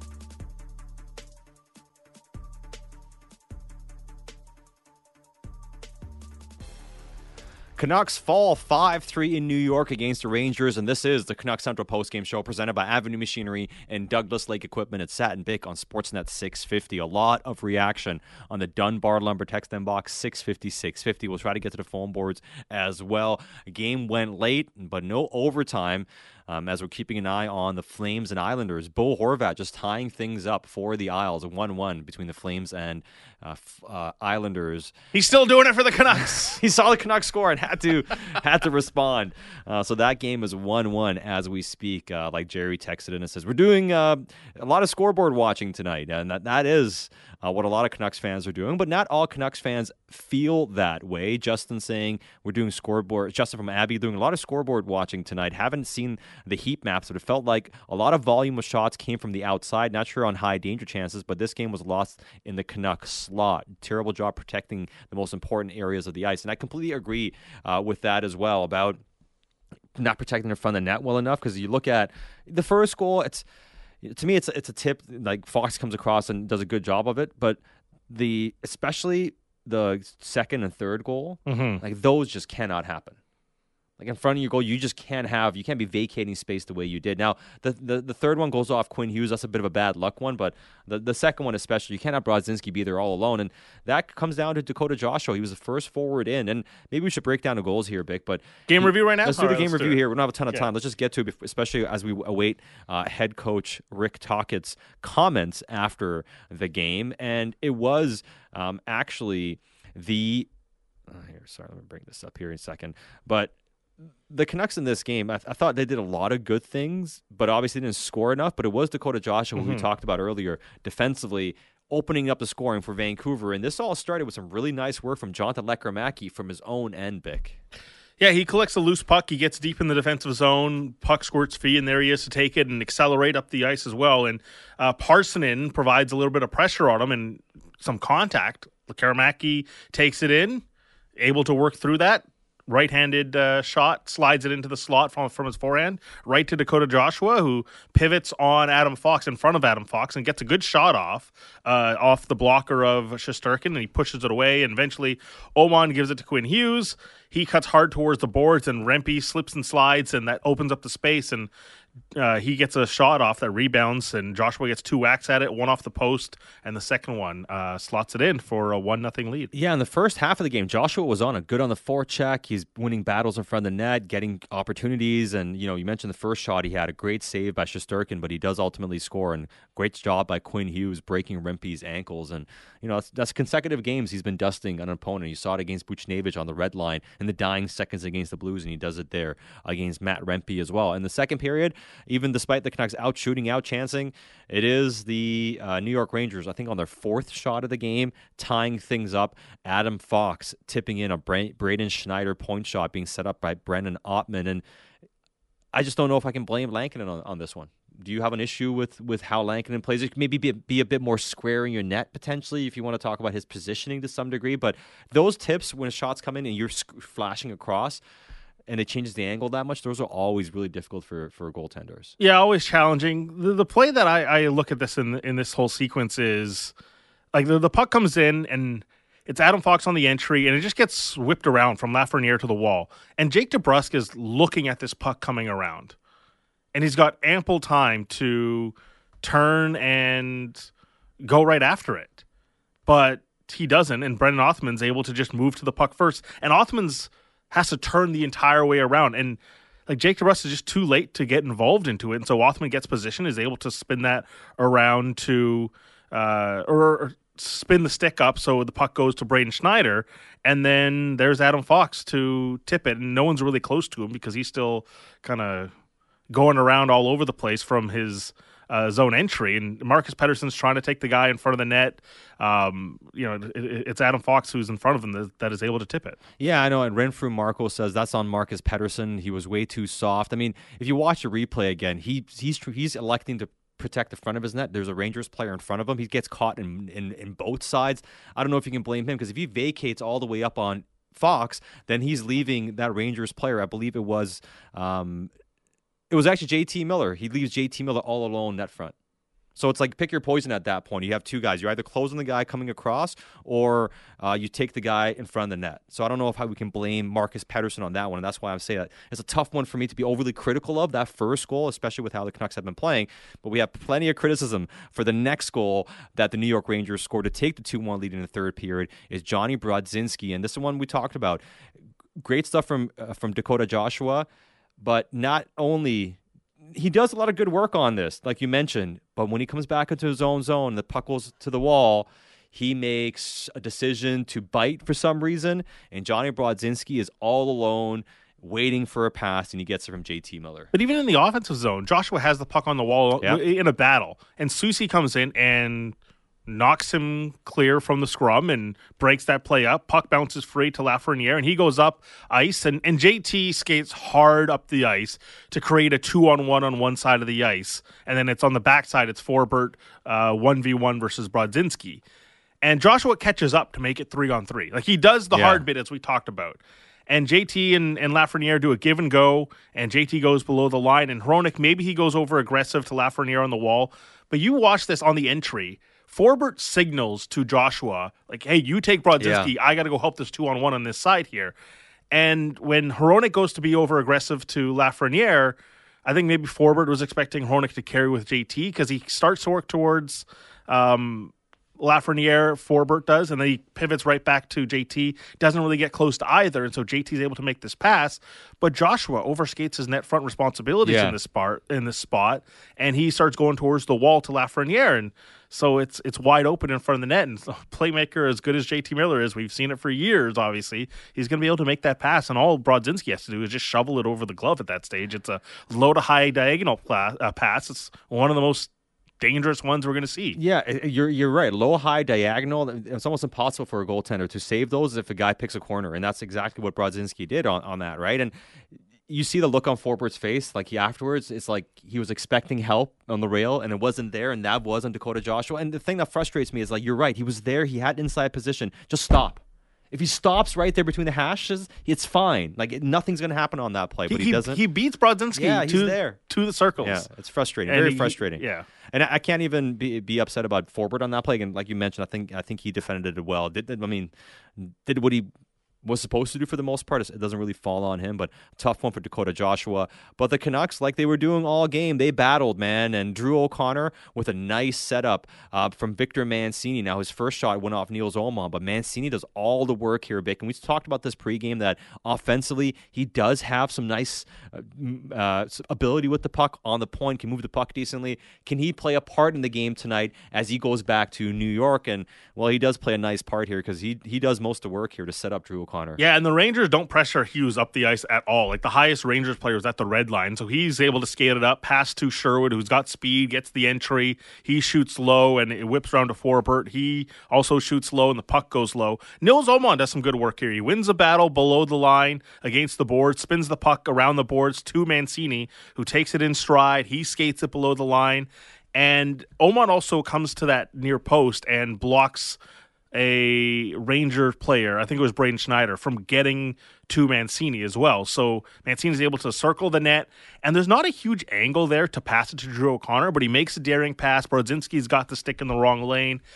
Canucks fall five three in New York against the Rangers, and this is the Canucks Central Postgame Show presented by Avenue Machinery and Douglas Lake Equipment at Satin Bick on Sportsnet six fifty. A lot of reaction on the Dunbar Lumber text inbox, six fifty, six fifty. We'll try to get to the phone boards as well. The game went late, but no overtime. um, as we're keeping an eye on the Flames and Islanders. Bo Horvat just tying things up for the Isles, a one one between the Flames and uh, f- uh, Islanders. He's still doing it for the Canucks. He saw the Canucks score and had to had to respond. Uh, so that game is one one as we speak. Uh, like Jerry texted in and says, we're doing uh, a lot of scoreboard watching tonight, and that, that is uh, what a lot of Canucks fans are doing. But not all Canucks fans feel that way. Justin saying we're doing scoreboard. Justin from Abbey doing a lot of scoreboard watching tonight. Haven't seen the heat maps, but it felt like a lot of volume of shots came from the outside. Not sure on high danger chances, but this game was lost in the Canucks slot. Terrible job protecting the most important areas of the ice. And I completely agree uh, with that as well about not protecting in front of the net well enough, because you look at the first goal, it's to me, it's it's a tip. Like Fox comes across and does a good job of it, but the especially the second and third goal, mm-hmm. like those just cannot happen. Like in front of your goal, you just can't have, you can't be vacating space the way you did. Now, the the, the third one goes off Quinn Hughes. That's a bit of a bad luck one, but the, the second one especially, you can't have Brodzinski be there all alone. And that comes down to Dakota Joshua. He was the first forward in. And maybe we should break down the goals here, Vic. But game he, review right now? Let's do the right, game review here. We don't have a ton of yeah. time. Let's just get to it, especially as we await uh, head coach Rick Tockett's comments after the game. And it was um, actually the... Oh, here, sorry, let me bring this up here in a second. But the Canucks in this game, I, th- I thought they did a lot of good things, but obviously didn't score enough. But it was Dakota Joshua, mm-hmm. who we talked about earlier, defensively opening up the scoring for Vancouver. And this all started with some really nice work from Jonathan Lekkerimäki from his own end, Vic. Yeah, he collects a loose puck. He gets deep in the defensive zone. Puck squirts free, and there he is to take it and accelerate up the ice as well. And uh, Parssinen provides a little bit of pressure on him and some contact. Lekkerimäki takes it in, able to work through that. Right-handed uh, shot, slides it into the slot from, from his forehand, right to Dakota Joshua, who pivots on Adam Fox in front of Adam Fox and gets a good shot off, uh, off the blocker of Shesterkin, and he pushes it away, and eventually Oman gives it to Quinn Hughes. He cuts hard towards the boards, and Rempe slips and slides, and that opens up the space, and uh, he gets a shot off that rebounds, and Joshua gets two whacks at it, one off the post, and the second one uh, slots it in for a one nothing lead. Yeah, in the first half of the game, Joshua was on a good on the forecheck. He's winning battles in front of the net, getting opportunities, and you know, you mentioned the first shot. He had a great save by Shesterkin, but he does ultimately score, and great job by Quinn Hughes breaking Rempe's ankles. And you know, that's, that's consecutive games he's been dusting an opponent. You saw it against Buchnevich on the red line in the dying seconds against the Blues, and he does it there against Matt Rempe as well. In the second period, even despite the Canucks out shooting, out chancing, it is the uh, New York Rangers, I think on their fourth shot of the game, tying things up. Adam Fox tipping in a Bra- Braden Schneider point shot being set up by Brendan Ottman. And I just don't know if I can blame Lankinen on, on this one. Do you have an issue with, with how Lankinen plays? It maybe be, be a bit more square in your net, potentially, if you want to talk about his positioning to some degree. But those tips, when shots come in and you're sc- flashing across, and it changes the angle that much, those are always really difficult for, for goaltenders. Yeah, always challenging. The, the play that I, I look at this in in this whole sequence is, like, the, the puck comes in, and it's Adam Fox on the entry, and it just gets whipped around from Lafreniere to the wall. And Jake DeBrusk is looking at this puck coming around. And he's got ample time to turn and go right after it. But he doesn't, and Brendan Othman's able to just move to the puck first. And Othman's has to turn the entire way around. And like Jake DeBrusk is just too late to get involved into it. And so Othman gets position, is able to spin that around to uh, or, or spin the stick up so the puck goes to Braden Schneider. And then there's Adam Fox to tip it. And no one's really close to him because he's still kind of going around all over the place from his Uh, zone entry, and Marcus Pettersson's trying to take the guy in front of the net. Um, you know, it, it's Adam Fox who's in front of him that, that is able to tip it. Yeah, I know. And Renfrew Marco says that's on Marcus Pettersson. He was way too soft. I mean, if you watch the replay again, he he's he's electing to protect the front of his net. There's a Rangers player in front of him. He gets caught in in, in both sides. I don't know if you can blame him, because if he vacates all the way up on Fox, then he's leaving that Rangers player. I believe it was. Um, It was actually J T Miller. He leaves J T Miller all alone net front. So it's like pick your poison at that point. You have two guys. You're either closing the guy coming across, or uh, you take the guy in front of the net. So I don't know if how we can blame Marcus Pettersson on that one, and that's why I'm saying that it's a tough one for me to be overly critical of, that first goal, especially with how the Canucks have been playing. But we have plenty of criticism for the next goal that the New York Rangers scored to take the two one lead in the third period is Johnny Brodzinski, and this is one we talked about. Great stuff from uh, from Dakota Joshua. But not only he does a lot of good work on this, like you mentioned. But when he comes back into his own zone, the puck goes to the wall, he makes a decision to bite for some reason, and Johnny Brodzinski is all alone waiting for a pass, and he gets it from J T Miller. But even in the offensive zone, Joshua has the puck on the wall yep. in a battle, and Soucy comes in and knocks him clear from the scrum and breaks that play up. Puck bounces free to Lafreniere, and he goes up ice, and, and J T skates hard up the ice to create a two-on-one on one side of the ice, and then it's on the backside, it's Forbort uh, one v one versus Brodzinski. And Joshua catches up to make it three on three. Like, he does the yeah. hard bit, as we talked about. And J T and, and Lafreniere do a give and go, and J T goes below the line, and Hronek, maybe he goes over aggressive to Lafreniere on the wall. But you watch this on the entry. Forbort signals to Joshua, like, hey, you take Brodzinski. Yeah. I got to go help this two-on-one on this side here. And when Hronek goes to be over aggressive to Lafreniere, I think maybe Forbort was expecting Hronek to carry with J T because he starts to work towards um, Lafreniere, Forbort does, and then he pivots right back to J T. Doesn't really get close to either, and so J T is able to make this pass. But Joshua overskates his net front responsibilities yeah. in this spot, in this spot, and he starts going towards the wall to Lafreniere, and so it's it's wide open in front of the net. And playmaker as good as J T Miller is, we've seen it for years. Obviously, he's going to be able to make that pass, and all Brodzinski has to do is just shovel it over the glove at that stage. It's a low to high diagonal pla- uh, pass. It's one of the most dangerous ones we're going to see. Yeah, you're you're right. Low, high, diagonal. It's almost impossible for a goaltender to save those if a guy picks a corner, and that's exactly what Brodzinski did on, on that, right? And you see the look on Forbort's face, like he afterwards, it's like he was expecting help on the rail, and it wasn't there, and that was on Dakota Joshua. And the thing that frustrates me is, like, you're right. He was there. He had inside position. Just stop. If he stops right there between the hashes, it's fine. Like, it, nothing's going to happen on that play, but he, he doesn't. He beats Brodzinski yeah, to, there. to the circles. Yeah, it's frustrating. And Very he, frustrating. Yeah. And I, I can't even be be upset about Forbort on that play. And like you mentioned, I think I think he defended it well. Did, did I mean, did what he was supposed to do for the most part. It doesn't really fall on him, but tough one for Dakota Joshua. But the Canucks, like they were doing all game, they battled, man. And Drew O'Connor with a nice setup uh, from Victor Mancini. Now, his first shot went off Niels Oman, but Mancini does all the work here, Vic. And we talked about this pregame that offensively, he does have some nice uh, uh, ability with the puck on the point, can move the puck decently. Can he play a part in the game tonight as he goes back to New York? And, well, he does play a nice part here because he, he does most of the work here to set up Drew O'Connor. Yeah, and the Rangers don't pressure Hughes up the ice at all. Like, the highest Rangers player is at the red line, so he's able to skate it up, pass to Sherwood, who's got speed, gets the entry. He shoots low, and it whips around to Forbort. He also shoots low, and the puck goes low. Nils Oman does some good work here. He wins a battle below the line against the board, spins the puck around the boards to Mancini, who takes it in stride. He skates it below the line, and Oman also comes to that near post and blocks a Ranger player, I think it was Braden Schneider, from getting to Mancini as well. So Mancini's able to circle the net, and there's not a huge angle there to pass it to Drew O'Connor, but he makes a daring pass. Brodzinski's got the stick in the wrong lane,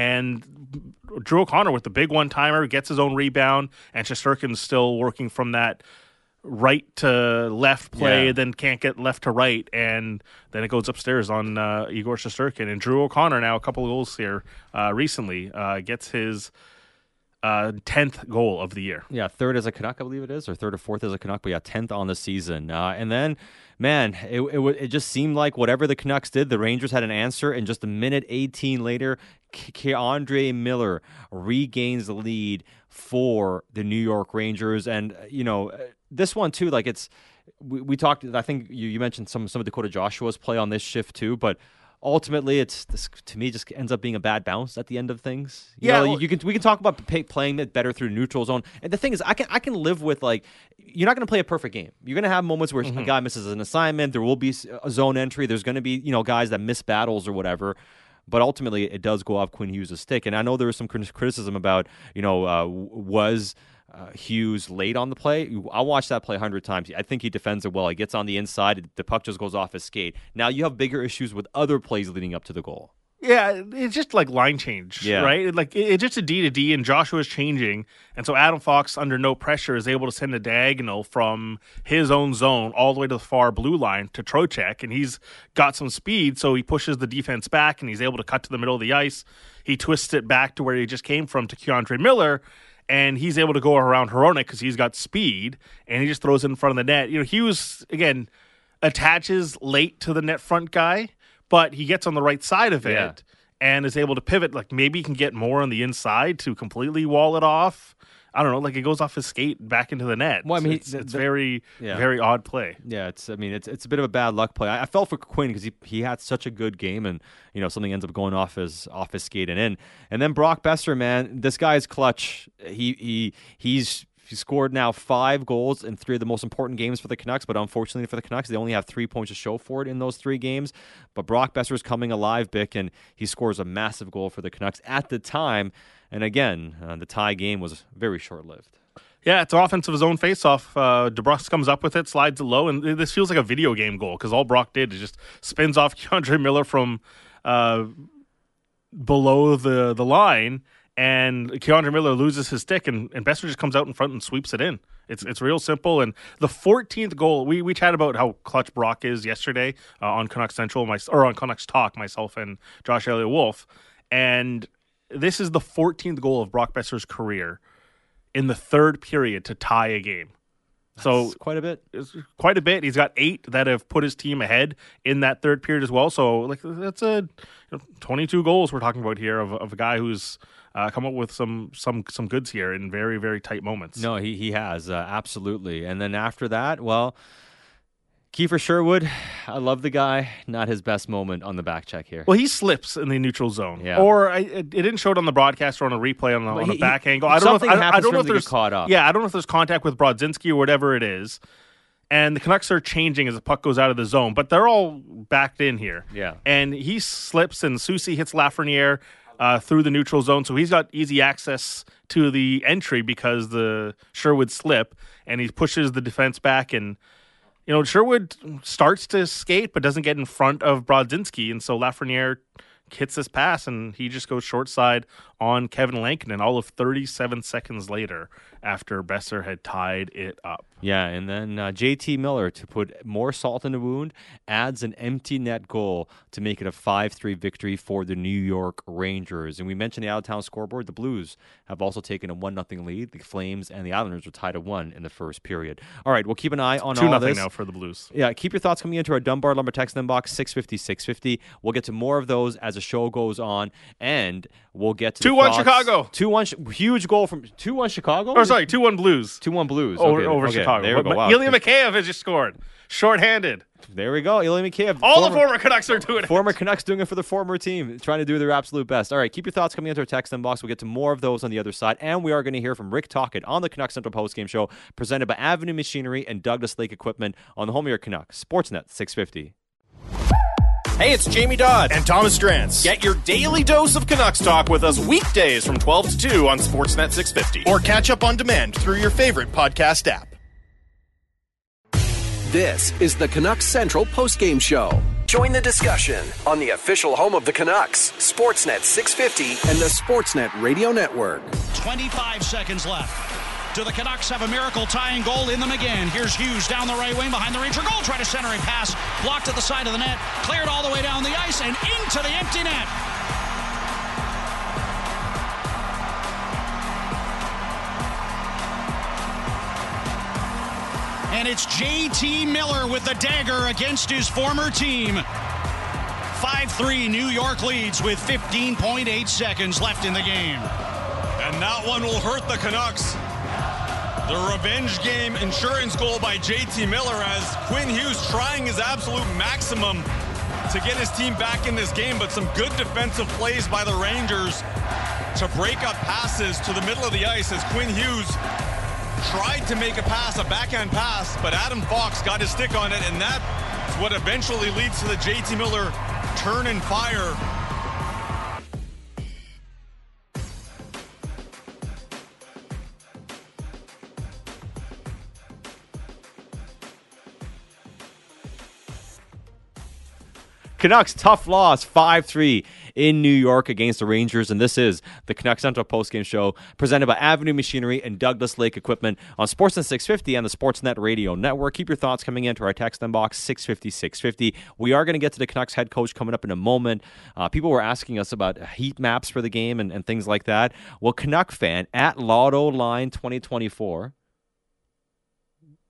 and Drew O'Connor with the big one-timer gets his own rebound, and Shesterkin's still working from that right to left play, yeah. then can't get left to right, and then it goes upstairs on uh, Igor Shesterkin. And Drew O'Connor, now a couple of goals here uh, recently, uh, gets his uh, tenth goal of the year. Yeah, third as a Canuck, I believe it is, or third or fourth as a Canuck, but yeah, tenth on the season. Uh, and then, man, it, it it just seemed like whatever the Canucks did, the Rangers had an answer, and just a minute eighteen later, K'Andre Miller regains the lead for the New York Rangers. And, you know, this one too, like it's, we, we talked, I think you, you mentioned some, some of Dakota Joshua's play on this shift too, but ultimately it's, this to me just ends up being a bad bounce at the end of things. You yeah. know, Well, you can, we can talk about pay, playing it better through neutral zone. And the thing is, I can, I can live with, like, you're not going to play a perfect game. You're going to have moments where mm-hmm. a guy misses an assignment. There will be a zone entry. There's going to be, you know, guys that miss battles or whatever. But ultimately, it does go off Quinn Hughes' stick. And I know there was some criticism about, you know, uh, was uh, Hughes late on the play? I watched that play a hundred times. I think he defends it well. He gets on the inside. The puck just goes off his skate. Now you have bigger issues with other plays leading up to the goal. Yeah, it's just like line change, yeah. right? Like it's just a D to D, and Joshua's changing, and so Adam Fox, under no pressure, is able to send a diagonal from his own zone all the way to the far blue line to Trocheck, and he's got some speed, so he pushes the defense back, and he's able to cut to the middle of the ice. He twists it back to where he just came from to K'Andre Miller, and he's able to go around Hronek because he's got speed, and he just throws it in front of the net. You know, Hughes, again, attaches late to the net front guy, but he gets on the right side of it Yeah. and is able to pivot. Like maybe he can get more on the inside to completely wall it off. I don't know. Like it goes off his skate back into the net. Well, I mean, it's, the- it's the- very, yeah. very odd play. Yeah, it's. I mean, it's it's a bit of a bad luck play. I, I felt for Quinn because he he had such a good game, and you know something ends up going off his off his skate and in. And then Brock Besser, man, this guy's clutch. He he he's. He scored now five goals in three of the most important games for the Canucks, but unfortunately for the Canucks, they only have three points to show for it in those three games. But Brock Besser's coming alive, Bick, and he scores a massive goal for the Canucks at the time. And again, uh, the tie game was very short-lived. Yeah, it's offensive zone faceoff. Uh, DeBrusque comes up with it, slides it low, and this feels like a video game goal because all Brock did is just spins off Keandre Miller from uh, below the, the line, and Keandre Miller loses his stick, and, and Besser just comes out in front and sweeps it in. It's it's real simple. And the fourteenth goal, we we chatted about how clutch Brock is yesterday uh, on Canucks Central, my, or on Canucks Talk, myself and Josh Elliott Wolf, and this is the fourteenth goal of Brock Besser's career in the third period to tie a game. So That's quite a bit. It's quite a bit. He's got eight that have put his team ahead in that third period as well. So like that's a you know, twenty-two goals we're talking about here of, of a guy who's uh, come up with some some some goods here in very very tight moments. No, he he has uh, absolutely. And then after that, well, Kiefer Sherwood, I love the guy. Not his best moment on the back check here. Well, he slips in the neutral zone, Yeah. or I, it it didn't show it on the broadcast or on a replay on the, Well, on he- a back he- angle. I don't know. If, something I, I happens don't for know him if to get there's caught up. Yeah, I don't know if there's contact with Brodzinski or whatever it is. And the Canucks are changing as the puck goes out of the zone, but they're all backed in here. Yeah. And he slips, and Soucy hits Lafreniere uh, through the neutral zone, so he's got easy access to the entry because the Sherwood slip, and he pushes the defense back, and you know Sherwood starts to skate but doesn't get in front of Brodzinski, and so Lafreniere hits this pass, and he just goes short side on Kevin Lankinen all of thirty-seven seconds later after Besser had tied it up. Yeah, and then uh, J T Miller, to put more salt in the wound, adds an empty net goal to make it a five three victory for the New York Rangers. And we mentioned the out-of-town scoreboard. The Blues have also taken a one nothing lead. The Flames and the Islanders were tied at one in the first period. All right, we'll keep an eye on two all nothing this. now for the Blues. Yeah, keep your thoughts coming into our Dunbar Lumber text inbox, six fifty, six fifty. We'll get to more of those as the show goes on, and we'll get to two one thoughts. Chicago. two one, huge goal from two one Chicago? Or sorry, two one Blues. two one Blues. Over, Okay, over okay, Chicago. There we go. But Wow. Ilya Mikheyev has just scored. Short-handed. There we go. Ilya Mikheyev. All former- the former Canucks are doing it. Former Canucks doing it for the former team, trying to do their absolute best. All right, keep your thoughts coming into our text inbox. We'll get to more of those on the other side. And we are going to hear from Rick Tocchet on the Canucks Central Postgame Show, presented by Avenue Machinery and Douglas Lake Equipment on the home of your Canucks. Sportsnet six fifty. Hey, it's Jamie Dodd and Thomas Drance. Get your daily dose of Canucks talk with us weekdays from twelve to two on Sportsnet six fifty. Or catch up on demand through your favorite podcast app. This is the Canucks Central Postgame Show. Join the discussion on the official home of the Canucks, Sportsnet six fifty and the Sportsnet Radio Network. twenty-five seconds left. Do the Canucks have a miracle tying goal in them again? Here's Hughes down the right wing behind the Ranger goal. Try to center a pass. Blocked at the side of the net. Cleared all the way down the ice and into the empty net. And it's J T Miller with the dagger against his former team. five three New York leads with fifteen point eight seconds left in the game. And that one will hurt the Canucks. The revenge game insurance goal by J T Miller as Quinn Hughes trying his absolute maximum to get his team back in this game, but some good defensive plays by the Rangers to break up passes to the middle of the ice as Quinn Hughes tried to make a pass, a backhand pass, but Adam Fox got his stick on it, and that's what eventually leads to the J T Miller turn and fire. Canucks, tough loss, five three in New York against the Rangers. And this is the Canucks Central Postgame Show, presented by Avenue Machinery and Douglas Lake Equipment on Sportsnet six fifty and the Sportsnet Radio Network. Keep your thoughts coming into our text inbox, six fifty, six fifty. We are going to get to the Canucks head coach coming up in a moment. Uh, people were asking us about heat maps for the game and, and things like that. Well, Canuck fan at Lotto Line twenty twenty-four.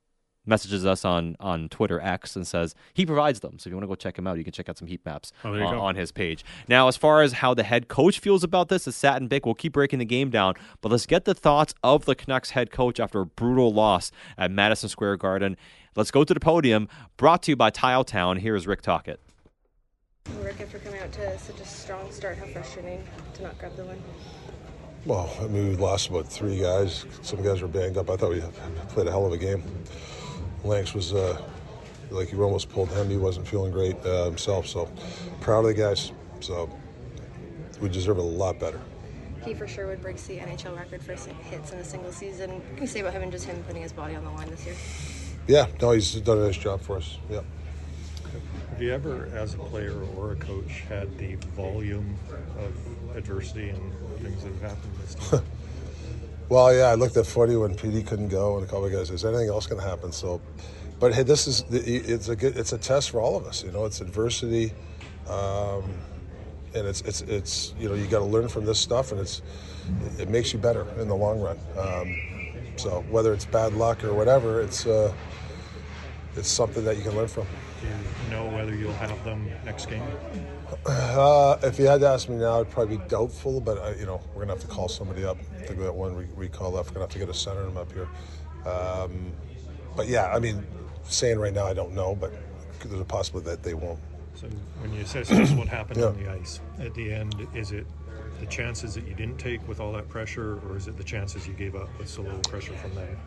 messages us on, on Twitter X and says he provides them. So if you want to go check him out, you can check out some heat maps oh, on, on his page. Now, as far as how the head coach feels about this, is Sat and Bick. We'll keep breaking the game down, but let's get the thoughts of the Canucks head coach after a brutal loss at Madison Square Garden. Let's go to the podium, brought to you by Tile Town. Here's Rick Tocchet. Rick, after coming out to such a strong start, how frustrating to not grab the win? Well, I mean, we lost about three guys. Some guys were banged up. I thought we played a hell of a game. Lance was, uh, like, you almost pulled him. He wasn't feeling great uh, himself. So, proud of the guys. So, we deserve a lot better. Kiefer Sherwood breaks the N H L record for hits in a single season. What can you say about him and just him putting his body on the line this year? Yeah, no, he's done a nice job for us. Yeah. Have you ever, as a player or a coach, had the volume of adversity and things that have happened this time? Well, yeah, I looked at footy when P D couldn't go, and a couple of guys, is anything else going to happen? So, but hey, this is it's a good, it's a test for all of us. You know, it's adversity, um, and it's it's it's you know you got to learn from this stuff, and it's it makes you better in the long run. Um, so whether it's bad luck or whatever, it's uh, it's something that you can learn from. Do you know whether you'll have them next game? Uh, if you had to ask me now, I'd probably be doubtful, but uh, you know, we're gonna have to call somebody up. I think we got one re- recall left. We're gonna have to get a center up here. Um, but yeah, I mean, saying right now, I don't know, but there's a possibility that they won't. So when you assess this, what happened yeah. on the ice at the end, is it the chances that you didn't take with all that pressure, or is it the chances you gave up with so little pressure from them?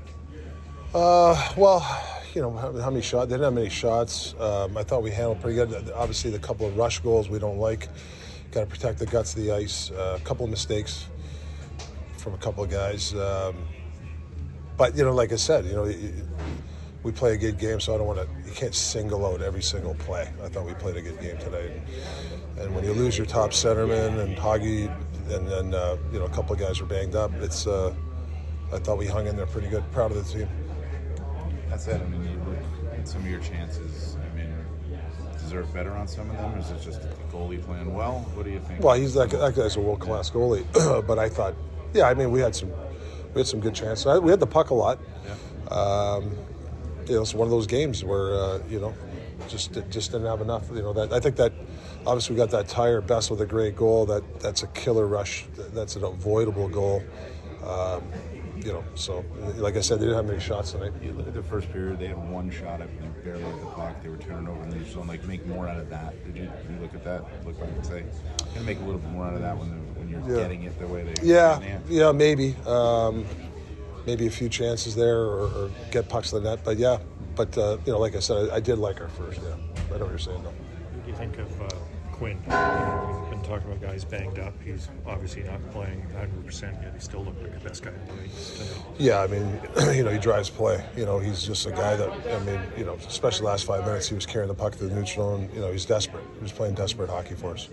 Uh, well, you know, how, how many shots? They didn't have many shots. Um, I thought we handled pretty good. Obviously, the couple of rush goals we don't like. Got to protect the guts of the ice. Uh, a couple of mistakes from a couple of guys. Um, but, you know, like I said, you know, we play a good game, so I don't want to, you can't single out every single play. I thought we played a good game today. And, and when you lose your top centerman and Hoggy and then, uh, you know, a couple of guys were banged up, it's, uh, I thought we hung in there pretty good. Proud of the team. That's it. I mean, you look at some of your chances. I mean, deserve better on some of them, or is it just the goalie playing well? What do you think? Well, he's that, that guy's a world-class goalie. But I thought, yeah, I mean, we had some we had some good chances. We had the puck a lot. Yeah. Um, you know, it's one of those games where uh, you know, just just didn't have enough. You know, that I think that obviously we got that tire Best with a great goal. That that's a killer rush. That's an avoidable goal. Um, You know, so like I said, they didn't have many shots tonight. You look at the first period; they had one shot. I think barely at the puck. They were turning over in the zone. Like, make more out of that. Did you, did you look at that? Look back and say, "Gonna make a little bit more out of that when the, when you're yeah. getting it the way they." Yeah, yeah, maybe, um, maybe a few chances there, or, or get pucks to the net. But yeah, but uh, you know, like I said, I, I did like our first. Yeah, I know what you're saying though. What do you think of uh, Quinn? You know, we've been talking about guys banged up. He's obviously not playing one hundred percent yet. He still looked like the best guy in the ice tonight. Yeah, I mean, you know, he drives play. You know, he's just a guy that, I mean, you know, especially the last five minutes, he was carrying the puck to the neutral, and, you know, he's desperate. He was playing desperate hockey for us.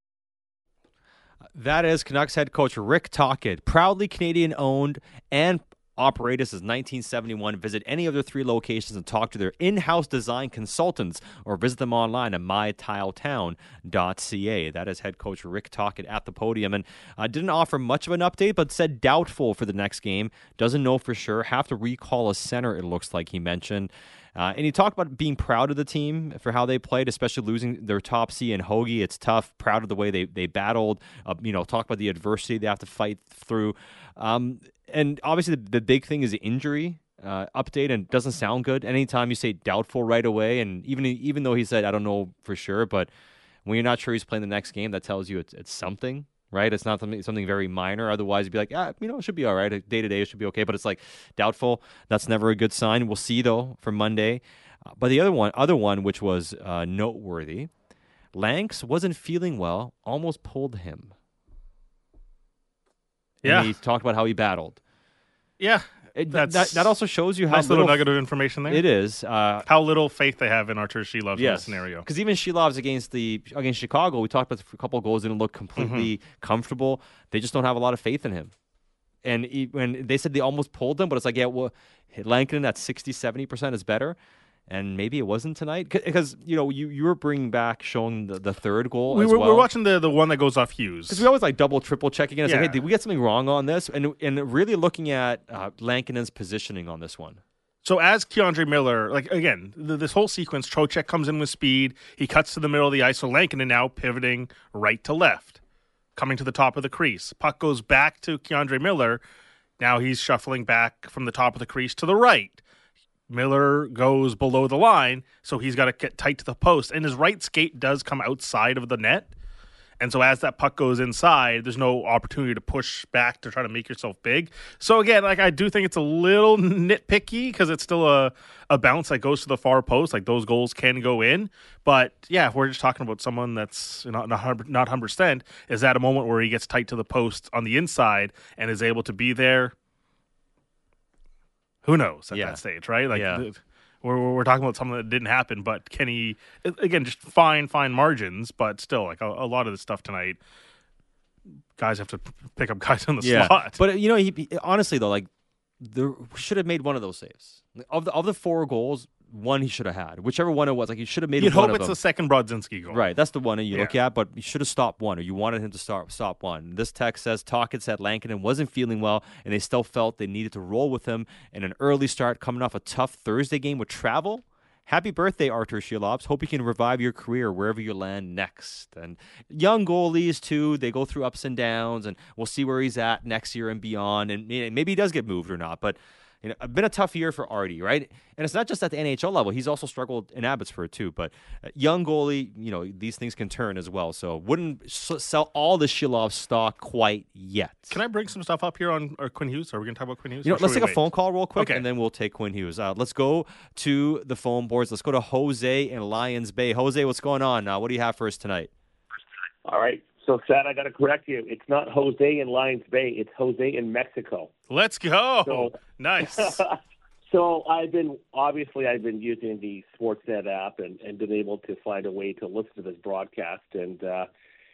That is Canucks head coach Rick Tocchet, proudly Canadian-owned and operated since nineteen seventy-one. Visit any of their three locations and talk to their in-house design consultants, or visit them online at my tile town dot c a. That is head coach Rick Tocchet at the podium, and uh, didn't offer much of an update, but said doubtful for the next game. Doesn't know for sure. Have to recall a center, it looks like he mentioned. Uh, and he talked about being proud of the team for how they played, especially losing their top C and Hoagie. It's tough. Proud of the way they they battled. Uh, you know, talk about the adversity they have to fight through. Um, and obviously, the, the big thing is the injury uh, update, and it doesn't sound good. Anytime you say doubtful right away, and even even though he said I don't know for sure, but when you're not sure he's playing the next game, that tells you it's it's something. Right, it's not something something very minor. Otherwise, you'd be like, ah, you know, it should be all right. Day to day, it should be okay. But it's like doubtful. That's never a good sign. We'll see though for Monday. Uh, but the other one, other one, which was uh, noteworthy, Lanks wasn't feeling well. Almost pulled him. Yeah, and he talked about how he battled. Yeah. It, that that also shows you how nice little, little nugget of information there. It is uh, how little faith they have in Artur Shilov's yes. scenario. Because even Shilov's against the against Chicago, we talked about a couple of goals didn't look completely mm-hmm. comfortable. They just don't have a lot of faith in him. And he, when they said they almost pulled him, but it's like, yeah, well, Lankinen at sixty, seventy percent is better. And maybe it wasn't tonight because, you know, you, you were bringing back showing the, the third goal we as were, well. We're watching the, the one that goes off Hughes. Because we always like double, triple checking it. It's yeah. like, hey, did we get something wrong on this? And and really looking at uh, Lankinen's positioning on this one. So as Keandre Miller, like again, the, this whole sequence, Trocheck comes in with speed. He cuts to the middle of the ice. So Lankinen now pivoting right to left, coming to the top of the crease. Puck goes back to Keandre Miller. Now he's shuffling back from the top of the crease to the right. Miller goes below the line, so he's got to get tight to the post. And his right skate does come outside of the net. And so as that puck goes inside, there's no opportunity to push back to try to make yourself big. So again, like I do think it's a little nitpicky because it's still a, a bounce that goes to the far post. Like those goals can go in. But yeah, if we're just talking about someone that's not not not one hundred percent, is that a moment where he gets tight to the post on the inside and is able to be there? Who knows at yeah. that stage, right? Like yeah. the, We're, we're talking about something that didn't happen, but can he, again, just fine, fine margins, but still, like a, a lot of the stuff tonight, guys have to pick up guys on the yeah. slot. But, you know, he, he, honestly, though, like, there should have made one of those saves. Of the, of the four goals, one he should have had. Whichever one it was, like, he should have made You'd one hope of it's them. the second Brodzinski goal. Right, that's the one that you Yeah. look at, but you should have stopped one, or you wanted him to start, stop one. This text says, Tocchet said Lankinen wasn't feeling well, and they still felt they needed to roll with him in an early start coming off a tough Thursday game with travel. Happy birthday, Artur Shilovs. Hope you can revive your career wherever you land next. And young goalies, too, they go through ups and downs, and we'll see where he's at next year and beyond. And maybe he does get moved or not. But you know, it's been a tough year for Artie, right? And it's not just at the N H L level. He's also struggled in Abbotsford, too. But young goalie, you know, these things can turn as well. So wouldn't sell all the Shilov stock quite yet. Can I bring some stuff up here on or Quinn Hughes? Are we going to talk about Quinn Hughes? You know, let's take wait? a phone call real quick, Okay. and then we'll take Quinn Hughes. Uh, let's go to the phone boards. Let's go to Jose in Lions Bay. Jose, what's going on? Uh, what do you have for us tonight? All right. So, Sad, I got to correct you. It's not Jose in Lions Bay. It's Jose in Mexico. Let's go. So, nice. So I've been, obviously, I've been using the Sportsnet app and, and been able to find a way to listen to this broadcast. And uh,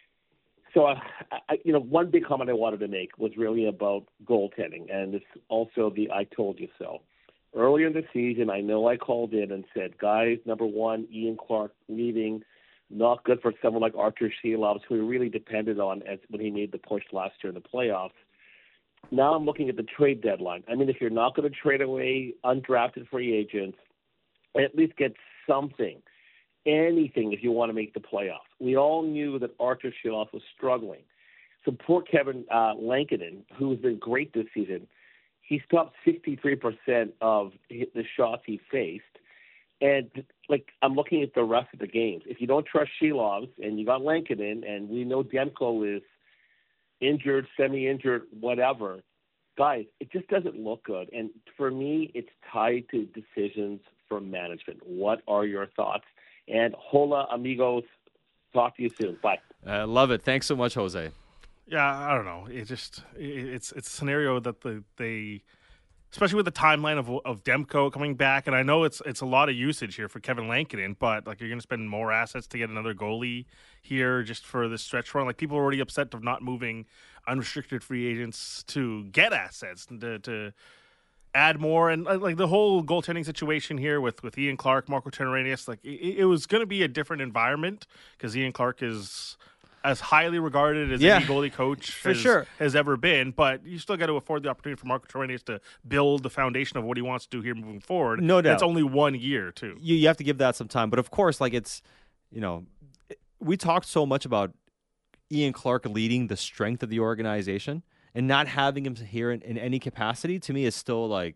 so, I, I, you know, one big comment I wanted to make was really about goaltending. And it's also the I told you so. Earlier in the season, I know I called in and said, guys, number one, Ian Clark leaving, not good for someone like Artur Shilovs, who we really depended on as when he made the push last year in the playoffs. Now I'm looking at the trade deadline. I mean, if you're not going to trade away undrafted free agents, at least get something, anything if you want to make the playoffs. We all knew that Artur Shilovs was struggling. So poor Kevin uh, Lankinen, who's been great this season, he stopped sixty-three percent of the shots he faced. And, like, I'm looking at the rest of the games. If you don't trust Shilovs and you got Lankinen, and we know Demko is injured, semi-injured, whatever, guys, it just doesn't look good. And for me, it's tied to decisions from management. What are your thoughts? And hola, amigos. Talk to you soon. Bye. I uh, love it. Thanks so much, Jose. Yeah, I don't know. It just it, it's it's a scenario that the they, especially with the timeline of of Demko coming back, and I know it's it's a lot of usage here for Kevin Lankinen, but like you're going to spend more assets to get another goalie here just for this stretch run. Like people are already upset of not moving unrestricted free agents to get assets to to add more, and like the whole goaltending situation here with with Ian Clark, Marco Tenorenis, like it, it was going to be a different environment because Ian Clark is as highly regarded as yeah, any goalie coach for has, sure. has ever been, but you still got to afford the opportunity for Marco Tenorenis to build the foundation of what he wants to do here moving forward. No doubt. It's only one year, too. You, you have to give that some time. But, of course, like it's, you know, we talked so much about Ian Clark leading the strength of the organization, and not having him here in, in any capacity, to me, is still, like,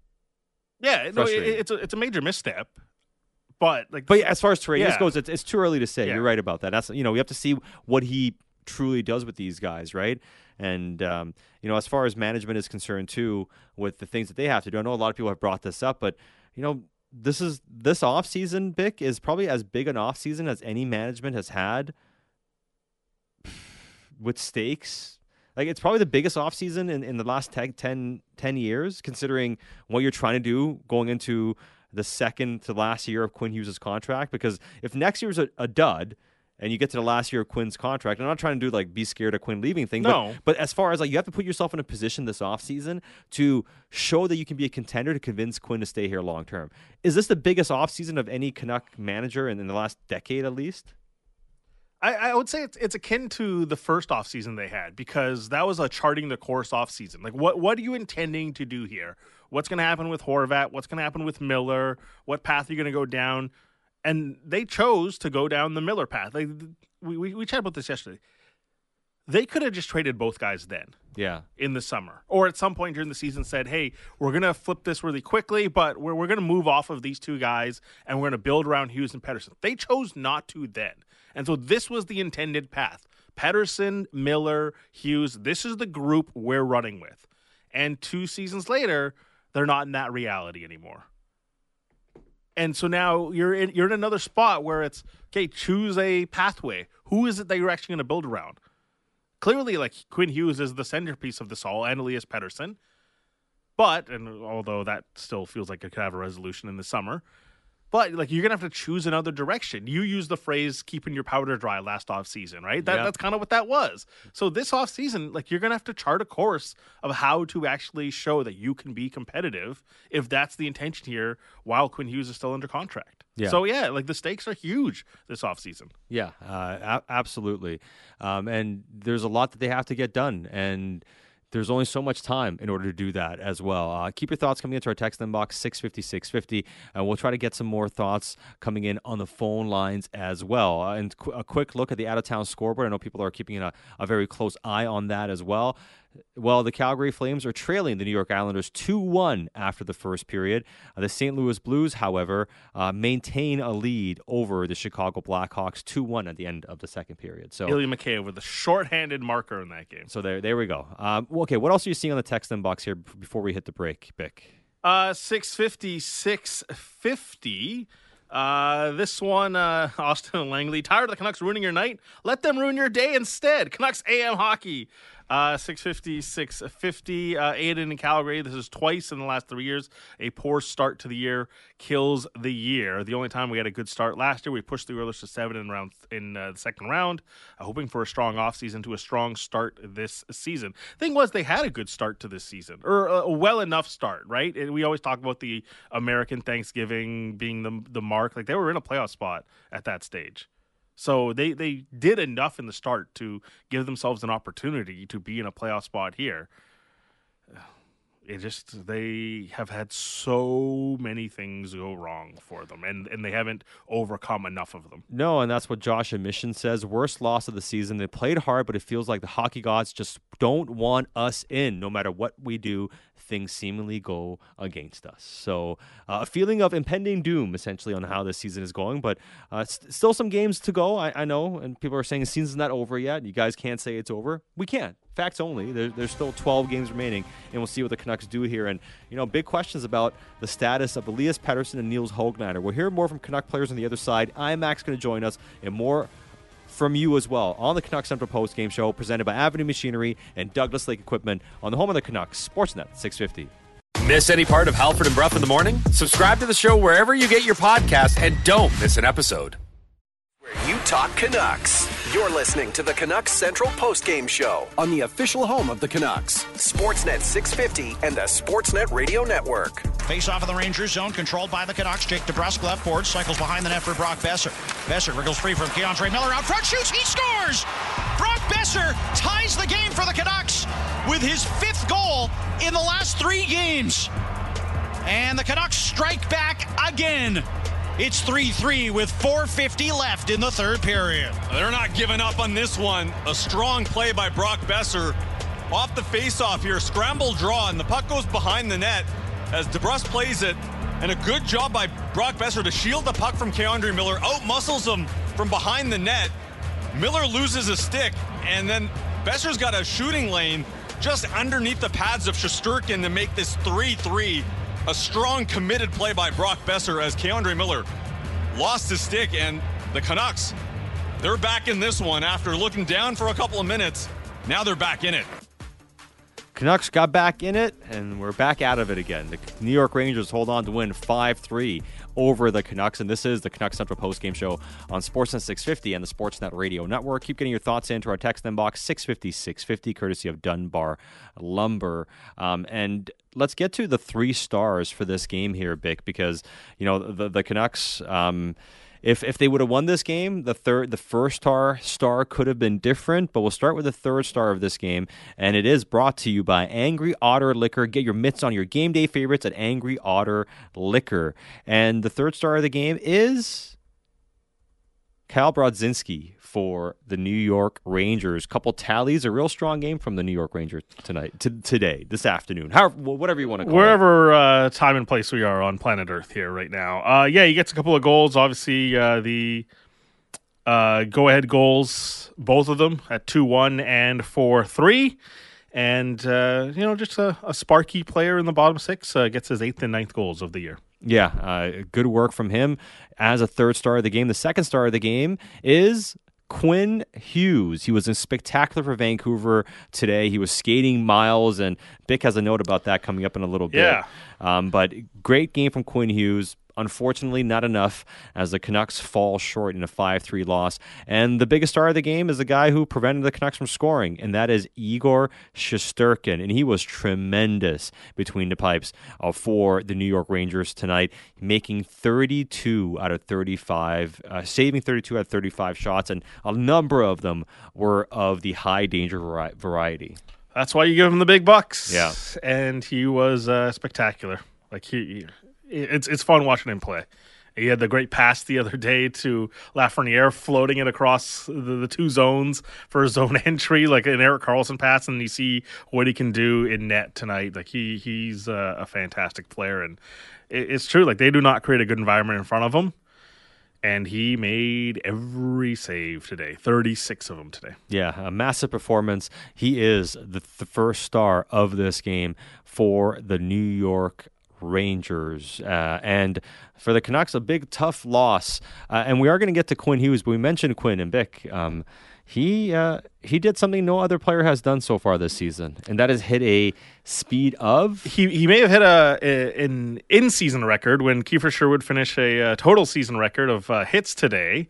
yeah, no, it, it's, a, it's a major misstep. But like, but as far as Therese yeah. goes, it's, it's too early to say. Yeah. You're right about that. That's you know we have to see what he truly does with these guys, right? And um, you know, as far as management is concerned, too, with the things that they have to do. I know a lot of people have brought this up, but you know, this is this off season, Bick, is probably as big an off season as any management has had with stakes. Like it's probably the biggest off season in, in the last ten, ten years, considering what you're trying to do going into the second to last year of Quinn Hughes' contract. Because if next year's a, a dud and you get to the last year of Quinn's contract, I'm not trying to do like be scared of Quinn leaving thing. No. But, but as far as like you have to put yourself in a position this offseason to show that you can be a contender to convince Quinn to stay here long term. Is this the biggest offseason of any Canuck manager in, in the last decade at least? I, I would say it's it's akin to the first offseason they had, because that was a charting the course offseason. Like, what what are you intending to do here? What's going to happen with Horvat? What's going to happen with Miller? What path are you going to go down? And they chose to go down the Miller path. Like, we, we, we chatted about this yesterday. They could have just traded both guys then. Yeah. In the summer. Or at some point during the season said, hey, we're going to flip this really quickly, but we're, we're going to move off of these two guys, and we're going to build around Hughes and Pettersson. They chose not to then. And so this was the intended path. Pettersson, Miller, Hughes, this is the group we're running with. And two seasons later, they're not in that reality anymore. And so now you're in, you're in another spot where it's, okay, choose a pathway. Who is it that you're actually going to build around? Clearly, like, Quinn Hughes is the centerpiece of this all, and Elias Pettersson. But, and although that still feels like it could have a resolution in the summer, but, like, you're going to have to choose another direction. You used the phrase keeping your powder dry last offseason, right? That, yeah. That's kind of what that was. So this offseason, like, you're going to have to chart a course of how to actually show that you can be competitive if that's the intention here while Quinn Hughes is still under contract. Yeah. So, yeah, like, the stakes are huge this offseason. Yeah, uh, a- absolutely. Um, and there's a lot that they have to get done, and there's only so much time in order to do that as well. Uh, keep your thoughts coming into our text inbox, six fifty, six fifty, and we'll try to get some more thoughts coming in on the phone lines as well. Uh, and qu- a quick look at the out-of-town scoreboard. I know people are keeping a, a very close eye on that as well. Well, the Calgary Flames are trailing the New York Islanders two one after the first period. Uh, the Saint Louis Blues, however, uh, maintain a lead over the Chicago Blackhawks two one at the end of the second period. So Ilya Mikheyev with a shorthanded marker in that game. So there there we go. Um, okay, what else are you seeing on the text inbox here b- before we hit the break, Bick? Uh, six fifty, six fifty. Uh, this one, uh, Austin and Langley. Tired of the Canucks ruining your night? Let them ruin your day instead. Canucks A M Hockey. Uh, six fifty, six fifty. Uh, Aiden in Calgary. This is twice in the last three years. A poor start to the year kills the year. The only time we had a good start last year, we pushed the Oilers to seven in round in uh, the second round, uh, hoping for a strong offseason to a strong start this season. Thing was, they had a good start to this season, or a well enough start, right? And we always talk about the American Thanksgiving being the the mark. Like, they were in a playoff spot at that stage. So they, they did enough in the start to give themselves an opportunity to be in a playoff spot here. It just, they have had so many things go wrong for them, and, and they haven't overcome enough of them. No, and that's what Josh Admission says. Worst loss of the season. They played hard, but it feels like the hockey gods just don't want us in. No matter what we do, things seemingly go against us. So uh, a feeling of impending doom, essentially, on how this season is going. But uh, st- still some games to go, I-, I know. And people are saying the season's not over yet. You guys can't say it's over. We can't. Facts only. There, there's still twelve games remaining, and we'll see what the Canucks do here. And, you know, big questions about the status of Elias Pettersson and Niels Höglander. We'll hear more from Canuck players on the other side. I'm Max going to join us, and more from you as well on the Canucks Central Post Game Show, presented by Avenue Machinery and Douglas Lake Equipment on the home of the Canucks, Sportsnet six fifty. Miss any part of Halford and Brough in the morning? Subscribe to the show wherever you get your podcast and don't miss an episode. Where you talk Canucks. You're listening to the Canucks Central Postgame Show on the official home of the Canucks, Sportsnet six fifty and the Sportsnet Radio Network. Face off of the Rangers zone, controlled by the Canucks. Jake DeBrusk left board, cycles behind the net for Brock Besser. Besser wriggles free from Keandre Miller, out front, shoots, he scores! Brock Besser ties the game for the Canucks with his fifth goal in the last three games. And the Canucks strike back again. It's three three with four fifty left in the third period. They're not giving up on this one. A strong play by Brock Besser. Off the faceoff here, scramble draw, and the puck goes behind the net as DeBrusk plays it. And a good job by Brock Besser to shield the puck from Keandre Miller. Out-muscles him from behind the net. Miller loses a stick, and then Besser's got a shooting lane just underneath the pads of Shesterkin to make this three three. A strong, committed play by Brock Besser as Keandre Miller lost his stick, and the Canucks, they're back in this one after looking down for a couple of minutes. Now they're back in it. Canucks got back in it, and we're back out of it again. The New York Rangers hold on to win five three over the Canucks, and this is the Canucks Central Postgame Show on Sportsnet six fifty and the Sportsnet Radio Network. Keep getting your thoughts into our text inbox, six fifty, six fifty, courtesy of Dunbar Lumber. Um, and let's get to the three stars for this game here, Bick, because, you know, the, the Canucks... Um, if if they would have won this game, the third, the first star star could have been different. But we'll start with the third star of this game, and it is brought to you by Angry Otter Liquor. Get your mitts on your game day favorites at Angry Otter Liquor. And the third star of the game is Kyle Brodzinski for the New York Rangers. Couple tallies, a real strong game from the New York Rangers tonight, t- today, this afternoon, however, whatever you want to call Wherever, it. Wherever uh, time and place we are on planet Earth here right now. Uh, yeah, he gets a couple of goals. Obviously, uh, the uh, go-ahead goals, both of them at two one and four three. And, uh, you know, just a, a sparky player in the bottom six uh, gets his eighth and ninth goals of the year. Yeah, uh, good work from him as a third star of the game. The second star of the game is Quinn Hughes. He was spectacular for Vancouver today. He was skating miles, and Bick has a note about that coming up in a little bit. Yeah. Um, but great game from Quinn Hughes. Unfortunately, not enough as the Canucks fall short in a five three loss. And the biggest star of the game is the guy who prevented the Canucks from scoring, and that is Igor Shesterkin. And he was tremendous between the pipes uh, for the New York Rangers tonight, making thirty-two out of thirty-five, uh, saving thirty-two out of thirty-five shots, and a number of them were of the high danger vari- variety. That's why you give him the big bucks. Yeah. And he was uh, spectacular. Like he, he It's it's fun watching him play. He had the great pass the other day to Lafreniere, floating it across the, the two zones for a zone entry, like an Erik Karlsson pass, and you see what he can do in net tonight. Like he he's a, a fantastic player, and it, it's true. Like they do not create a good environment in front of him, and he made every save today, thirty-six of them today. Yeah, a massive performance. He is the, the first star of this game for the New York Rangers. Uh, and for the Canucks, a big, tough loss. Uh, and we are going to get to Quinn Hughes, but we mentioned Quinn and Bick. Um, he uh, he did something no other player has done so far this season, and that is hit a speed of... He he may have hit a, a an in-season record when Kiefer Sherwood finished a, a total season record of uh, hits today.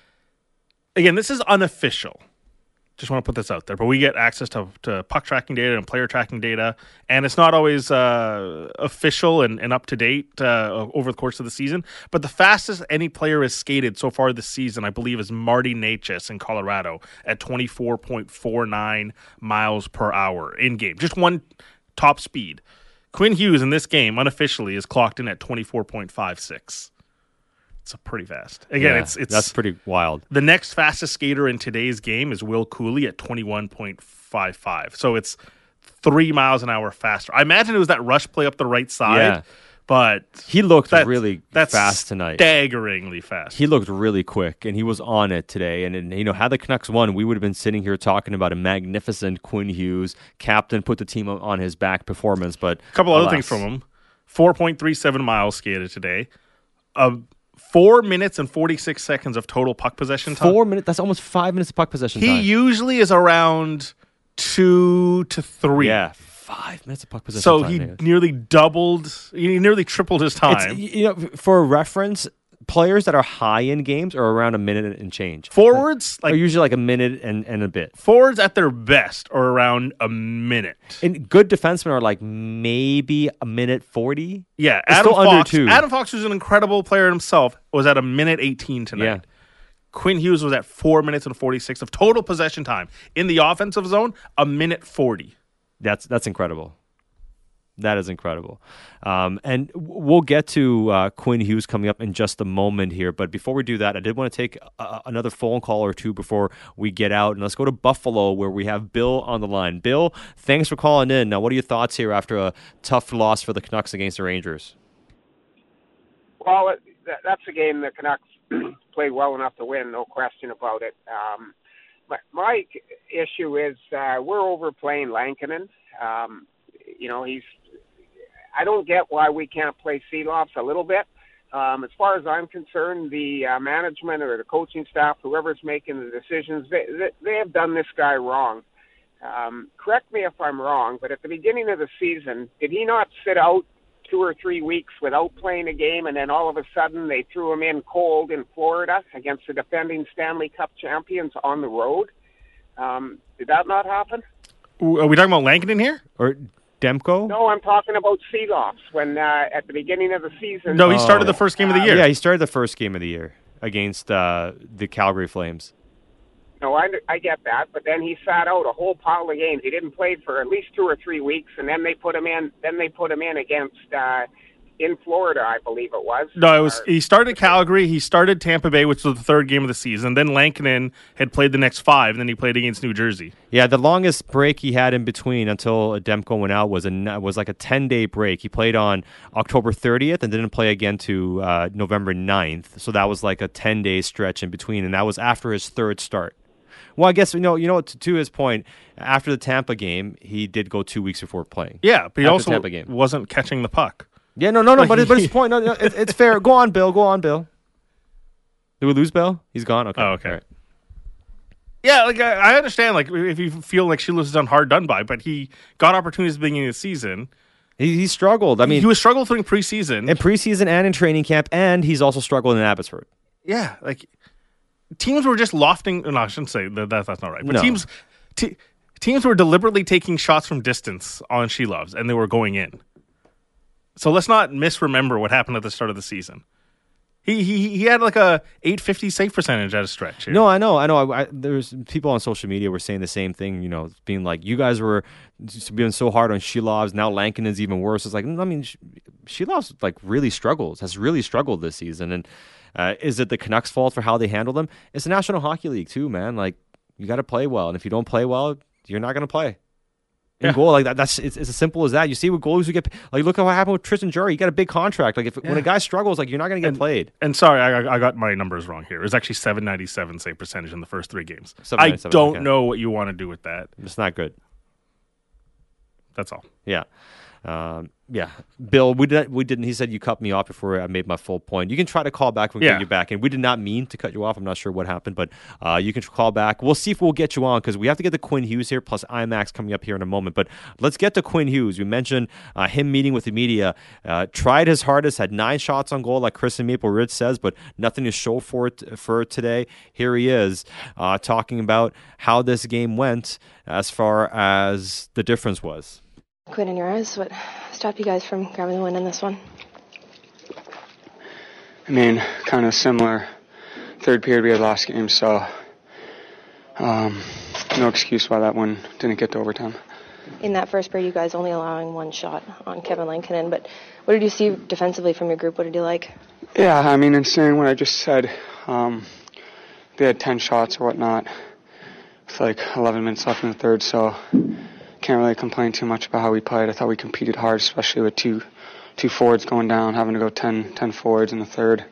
Again, this is unofficial. Just want to put this out there, but we get access to, to puck tracking data and player tracking data, and it's not always uh, official and, and up to date uh, over the course of the season. But the fastest any player has skated so far this season, I believe, is Marty Necas in Colorado at twenty-four point four nine miles per hour in game. Just one top speed. Quinn Hughes in this game, unofficially, is clocked in at twenty-four point five six. It's pretty fast. Again, yeah, it's it's that's pretty wild. The next fastest skater in today's game is Will Cooley at twenty-one point five five. So it's three miles an hour faster. I imagine it was that rush play up the right side, yeah. but he looked that's, really that's fast tonight. Staggeringly fast. He looked really quick, and he was on it today. And, and you know, had the Canucks won, we would have been sitting here talking about a magnificent Quinn Hughes, captain, put the team on his back performance. But a couple alas. other things from him: four point three seven miles skated today. Um. Four minutes and forty-six seconds of total puck possession time. Four minutes? That's almost five minutes of puck possession he time. He usually is around two to three. Yeah, five minutes of puck possession so time. So he man. nearly doubled, he nearly tripled his time. It's, you know, for reference, players that are high in games are around a minute and change. Forwards like, are usually like a minute and, and a bit. Forwards at their best are around a minute. And good defensemen are like maybe a minute forty. Yeah, it's Adam still Fox, under two. Adam Fox, who's an incredible player himself, was at a minute eighteen tonight. Yeah. Quinn Hughes was at four minutes and forty-six of total possession time. In the offensive zone, a minute forty. That's that's incredible. That is incredible. Um, and we'll get to uh, Quinn Hughes coming up in just a moment here. But before we do that, I did want to take a, another phone call or two before we get out. And let's go to Buffalo, where we have Bill on the line. Bill, thanks for calling in. Now, what are your thoughts here after a tough loss for the Canucks against the Rangers? Well, it, that's a game the Canucks played well enough to win, no question about it. Um, but my issue is uh, we're overplaying Lankinen. Um, you know, he's I don't get why we can't play Seeloffs a little bit. Um, as far as I'm concerned, the uh, management or the coaching staff, whoever's making the decisions, they, they, they have done this guy wrong. Um, correct me if I'm wrong, but at the beginning of the season, did he not sit out two or three weeks without playing a game, and then all of a sudden they threw him in cold in Florida against the defending Stanley Cup champions on the road? Um, did that not happen? Are we talking about Lankinen here? Or Demko? No, I'm talking about Seeloffs when uh, at the beginning of the season. No, he started oh. the first game of the year. Yeah, he started the first game of the year. against uh, the Calgary Flames. No, I, I get that, but then he sat out a whole pile of games. He didn't play for at least two or three weeks, and then they put him in. Then they put him in against uh, in Florida, I believe it was. No, it was. Or, he started Calgary. He started Tampa Bay, which was the third game of the season. Then Lankinen had played the next five, and then he played against New Jersey. Yeah, the longest break he had in between until Demko went out was a was like a ten day break. He played on October thirtieth and didn't play again to uh, November ninth. So that was like a ten day stretch in between, and that was after his third start. Well, I guess you know, you know, to, to his point, after the Tampa game, he did go two weeks before playing. Yeah, but he after also the Tampa game. wasn't catching the puck. Yeah, no, no, no. Like, but, it, but his point, no, no, it, it's fair. Go on, Bill. Go on, Bill. Did we lose Bill? He's gone. Okay. Oh, okay. All right. Yeah, like I, I understand. Like if you feel like Sheila is done hard done by, but he got opportunities at the beginning of the season. He, he struggled. I mean, he was struggled during preseason, in preseason and in training camp, and he's also struggled in Abbotsford. Yeah, like teams were just lofting. No, I shouldn't say that. That's, that's not right. But No. teams, te, teams were deliberately taking shots from distance on She Loves, and they were going in. So let's not misremember what happened at the start of the season. He he he had like a eight fifty save percentage at a stretch. Here. No, I know, I know. I, I, there's people on social media were saying the same thing. You know, being like, "You guys were just being so hard on Shelovs. Now Lankin is even worse." It's like, I mean, Shelovs like really struggles, has really struggled this season. And uh, is it the Canucks' fault for how they handle them? It's the National Hockey League too, man. Like you got to play well, and if you don't play well, you're not going to play. In Yeah. goal, like that, that's it's, it's as simple as that. You see what goalies who get like look at what happened with Tristan Jarry. He got a big contract. Like if when Yeah. a guy struggles, like you're not going to get And- played. And sorry, I, I got my numbers wrong here. It was actually seven ninety-seven save percentage in the first three games. I seven ninety-seven, don't okay. know what you want to do with that. It's not good. That's all. Yeah. Um, yeah. Bill, we didn't, we didn't, he said you cut me off before I made my full point. You can try to call back when we Yeah. get you back. And we did not mean to cut you off. I'm not sure what happened, but uh, you can call back. We'll see if we'll get you on because we have to get the Quinn Hughes here, plus IMAX coming up here in a moment. But let's get to Quinn Hughes. We mentioned uh, him meeting with the media. Uh, tried his hardest, had nine shots on goal, like Chris and Maple Ridge says, but nothing to show for it for today. Here he is uh, talking about how this game went as far as the difference was. Quinn, in your eyes, what stopped you guys from grabbing the win in this one? I mean, kind of similar. Third period, we had last game, so um, no excuse why that one didn't get to overtime. In that first period, you guys only allowing one shot on Kevin Lankinen, but what did you see defensively from your group? What did you like? Yeah, I mean, in saying what I just said, um, they had ten shots or whatnot with like eleven minutes left in the third, so can't really complain too much about how we played. I thought we competed hard, especially with two two forwards going down, having to go ten, ten forwards in the third.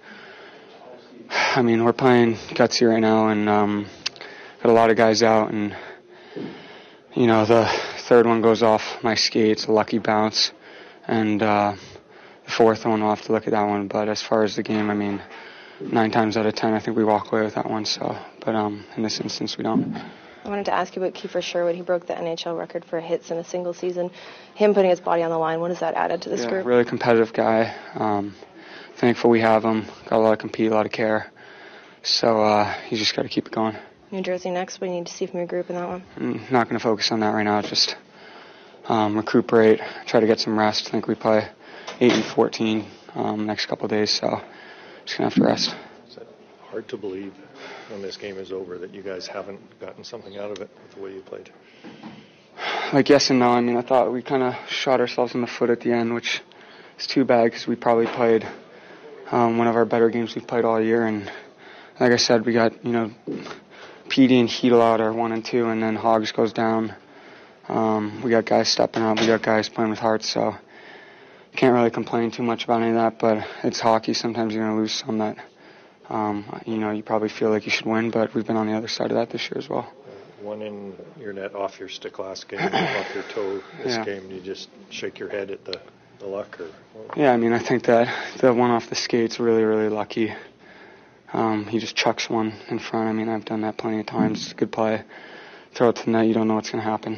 I mean, we're playing gutsy right now, and um, got a lot of guys out, and you know, the third one goes off my skate. It's a lucky bounce, and uh, the fourth one, I'll have to look at that one. But as far as the game, I mean, nine times out of ten, I think we walk away with that one. So, but um, in this instance, we don't. I wanted to ask you about Kiefer Sherwood. He broke the N H L record for hits in a single season. Him putting his body on the line, what has that added to this yeah, group? Really competitive guy. Um, thankful we have him. Got a lot of compete, a lot of care. So uh, he's just got to keep it going. New Jersey next. What do you need to see from your group in that one? I'm not going to focus on that right now. Just um, recuperate, try to get some rest. I think we play eight and fourteen um, next couple of days, so just going to have to rest. Is it hard to believe when this game is over that you guys haven't gotten something out of it with the way you played? Like, yes and no. I mean, I thought we kind of shot ourselves in the foot at the end, which is too bad because we probably played um, one of our better games we've played all year. And like I said, we got, you know, Petey and Heedle out our one and two, and then Hogs goes down. Um, we got guys stepping up. We got guys playing with heart, so can't really complain too much about any of that, but it's hockey. Sometimes you're going to lose some that, um, you know, you probably feel like you should win, but we've been on the other side of that this year as well. One in your net off your stick last game, off your toe this Yeah. game. You just shake your head at the, the luck? Or, or Yeah, I mean, I think that the one off the skate's really, really lucky. Um, he just chucks one in front. I mean, I've done that plenty of times. It's a good play. Throw it to the net, you don't know what's going to happen.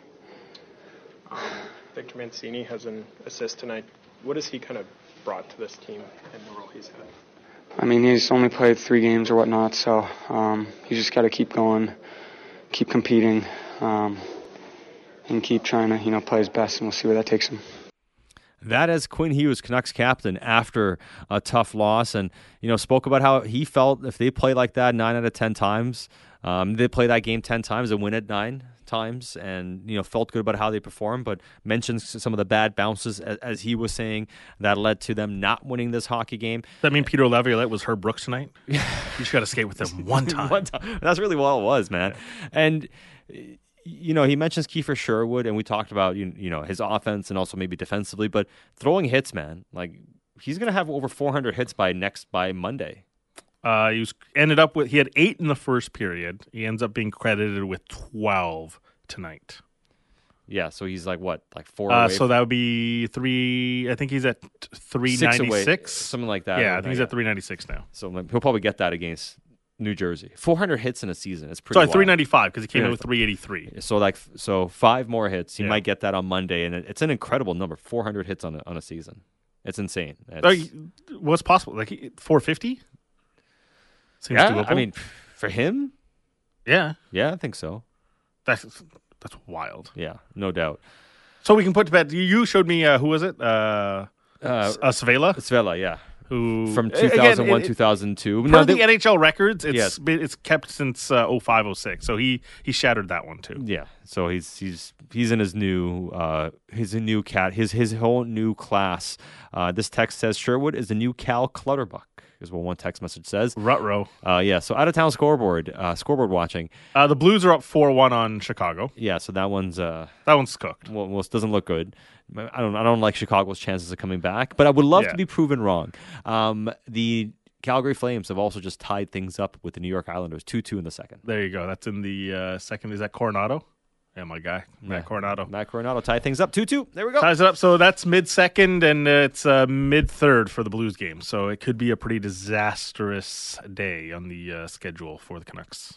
Victor Mancini has an assist tonight. What has he kind of brought to this team and the role he's had? I mean, he's only played three games or whatnot, so um, you just got to keep going, keep competing, um, and keep trying to, you know, play his best, and we'll see where that takes him. That is Quinn Hughes, Canucks captain, after a tough loss, and you know spoke about how he felt if they play like that nine out of ten times, um, they play that game ten times and win it nine times, and you know felt good about how they performed, but mentioned some of the bad bounces, as, as he was saying, that led to them not winning this hockey game. Does that mean Peter Laviolette was Herb Brooks tonight? You just got to skate with them one time. one time. That's really what it was, man. And you know, he mentions Kiefer Sherwood, and we talked about you, you know his offense and also maybe defensively, but throwing hits, man, like he's gonna have over four hundred hits by next by Monday. Uh, he was ended up with he had eight in the first period. He ends up being credited with twelve tonight. Yeah, so he's like what, like four? Uh, away so that would be three. I think he's at three ninety six, something like that. Yeah, I think he's at three ninety six now. So like, he'll probably get that against New Jersey. Four hundred hits in a season. It's pretty. Sorry, wild. three ninety five because he came in with three eighty three. So like, so five more hits. He Yeah. might get that on Monday, and it, it's an incredible number. Four hundred hits on a, on a season. It's insane. It's, Uh, what's possible? Like four fifty? Seems yeah, doable. I mean, for him, yeah, yeah, I think so. That's that's wild. Yeah, no doubt. So we can put to bed. You showed me uh, who was it? Uh, Uh, uh Svela. Svela, yeah. Who From two thousand one, two thousand two. Per No, the they- N H L records, it's Yes. been, it's kept since uh, oh five oh six. So he he shattered that one too. Yeah, so he's he's he's in his new uh his new cat his his whole new class. Uh, this text says Sherwood is the new Cal Clutterbuck, is what one text message says. Rutrow. Uh, yeah. So out of town scoreboard, uh, scoreboard watching. Uh, the Blues are up four one on Chicago. Yeah, so that one's uh that one's cooked. Well, well, it doesn't look good. I don't I don't like Chicago's chances of coming back, but I would love Yeah. to be proven wrong. Um, the Calgary Flames have also just tied things up with the New York Islanders, two two in the second. There you go. That's in the uh, second. Is that Coronado? Yeah, my guy, Matt Coronado. Matt Coronado tied things up two two. There we go. Ties it up. So that's mid second, and uh, it's uh, mid third for the Blues game. So it could be a pretty disastrous day on the uh, schedule for the Canucks.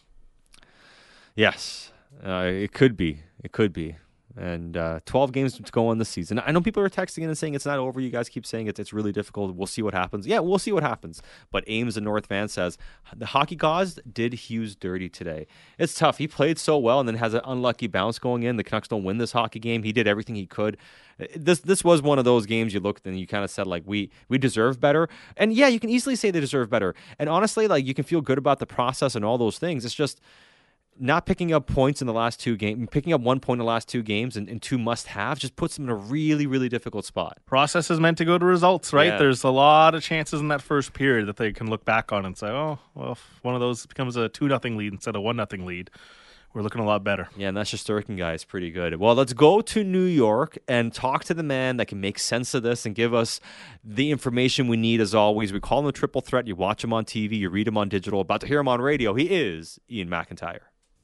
Yes, uh, it could be. It could be. And uh, twelve games to go on this season. I know people are texting in and saying it's not over. You guys keep saying it's, it's really difficult. We'll see what happens. Yeah, we'll see what happens. But Ames in North Van says, the hockey gods did Hughes dirty today. It's tough. He played so well and then has an unlucky bounce going in. The Canucks don't win this hockey game. He did everything he could. This this was one of those games you looked and you kind of said, like, we we deserve better. And yeah, you can easily say they deserve better. And honestly, like, you can feel good about the process and all those things. It's just not picking up points in the last two games, picking up one point in the last two games and, and two must-haves just puts them in a really, really difficult spot. Process is meant to go to results, right? Yeah. There's a lot of chances in that first period that they can look back on and say, oh, well, if one of those becomes a two nothing lead instead of one nothing lead, we're looking a lot better. Yeah, and that Shesterkin guy is pretty good. Well, let's go to New York and talk to the man that can make sense of this and give us the information we need as always. We call him a triple threat. You watch him on T V, you read him on digital, about to hear him on radio. He is Ian McIntyre.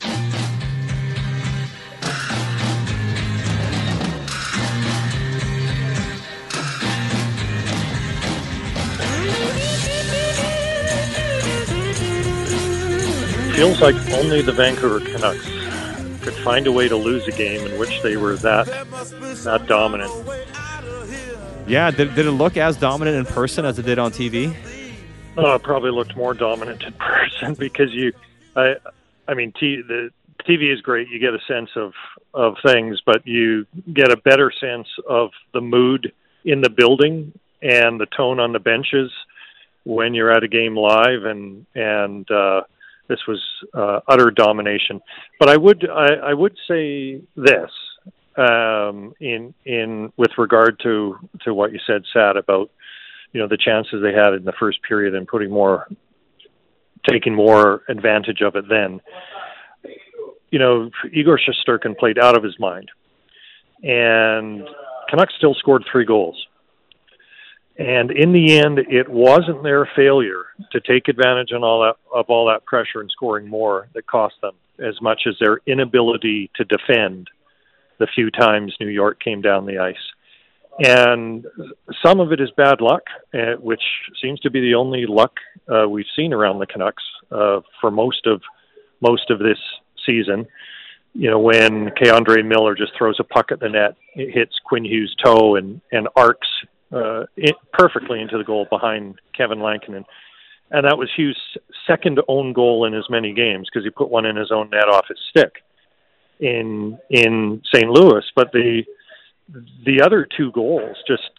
Feels like only the Vancouver Canucks could find a way to lose a game in which they were that that dominant. Yeah, did, did it look as dominant in person as it did on T V? Oh, it probably looked more dominant in person because you, I, I mean, t- the T V is great. You get a sense of, of things, but you get a better sense of the mood in the building and the tone on the benches when you're at a game live, and and uh, this was uh, utter domination. But I would I, I would say this um, in in with regard to, to what you said, Sad, about you know the chances they had in the first period and putting more, taking more advantage of it then. You know, Igor Shesterkin played out of his mind, and Canucks still scored three goals. And in the end, it wasn't their failure to take advantage on all that, of all that pressure and scoring more that cost them, as much as their inability to defend the few times New York came down the ice. And some of it is bad luck, uh, which seems to be the only luck uh, we've seen around the Canucks uh, for most of most of this season. You know, when Keandre Miller just throws a puck at the net, it hits Quinn Hughes' toe and, and arcs uh, it perfectly into the goal behind Kevin Lankinen. And that was Hughes' second own goal in as many games because he put one in his own net off his stick in in Saint Louis. But the the other two goals just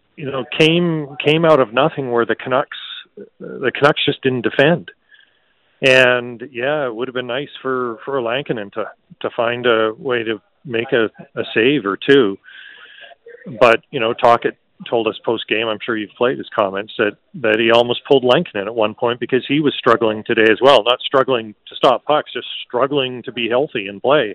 you know, came came out of nothing where the Canucks the Canucks just didn't defend. And yeah, it would have been nice for for Lankinen to to find a way to make a, a save or two. But you know, Tocchet told us post game, I'm sure you've played his comments, that that he almost pulled Lankinen at one point because he was struggling today as well. Not struggling to stop pucks, just struggling to be healthy and play.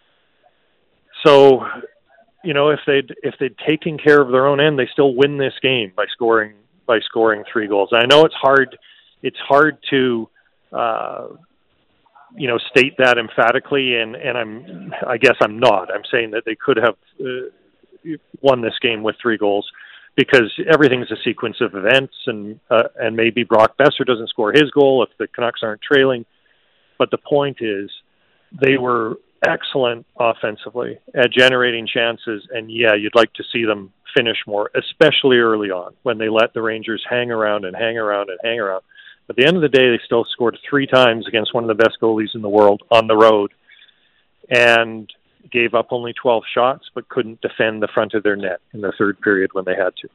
So, you know, if they'd if they'd taken care of their own end, they still win this game by scoring by scoring three goals. I know it's hard. It's hard to. Uh, you know, state that emphatically, and, and I'm, I guess I'm not. I'm saying that they could have uh, won this game with three goals because everything's a sequence of events, and uh, and maybe Brock Besser doesn't score his goal if the Canucks aren't trailing. But the point is, they were excellent offensively at generating chances, and yeah, you'd like to see them finish more, especially early on when they let the Rangers hang around and hang around and hang around. At the end of the day, they still scored three times against one of the best goalies in the world on the road and gave up only twelve shots, but couldn't defend the front of their net in the third period when they had to.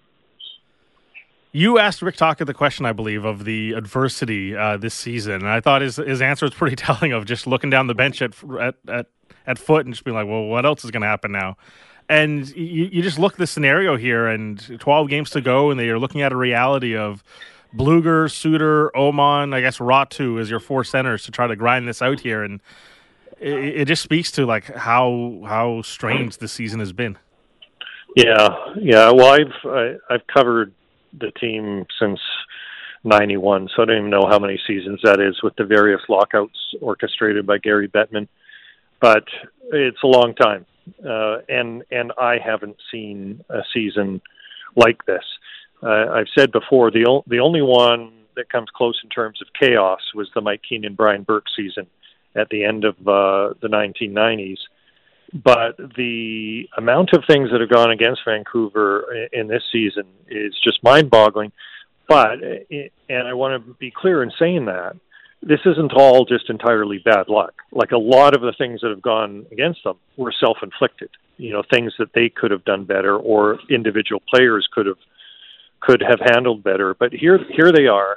You asked Rick Tocchet the question, I believe, of the adversity uh, this season, and I thought his his answer was pretty telling of just looking down the bench at at at, at Foot and just being like, well, what else is going to happen now? And you, you just look at the scenario here, and twelve games to go, and they are looking at a reality of Blueger, Suter, Oman, I guess Ratu as your four centers to try to grind this out here, and it, it just speaks to like how how strange this season has been. Yeah, yeah. Well, I've I, I've covered the team since ninety-one, so I don't even know how many seasons that is with the various lockouts orchestrated by Gary Bettman, but it's a long time, uh, and and I haven't seen a season like this. Uh, I've said before, the o- the only one that comes close in terms of chaos was the Mike Keenan, Brian Burke season at the end of uh, the nineteen nineties. But the amount of things that have gone against Vancouver in, in this season is just mind-boggling. But, it, and I want to be clear in saying that, this isn't all just entirely bad luck. Like a lot of the things that have gone against them were self-inflicted. You know, things that they could have done better or individual players could have could have handled better. But here here they are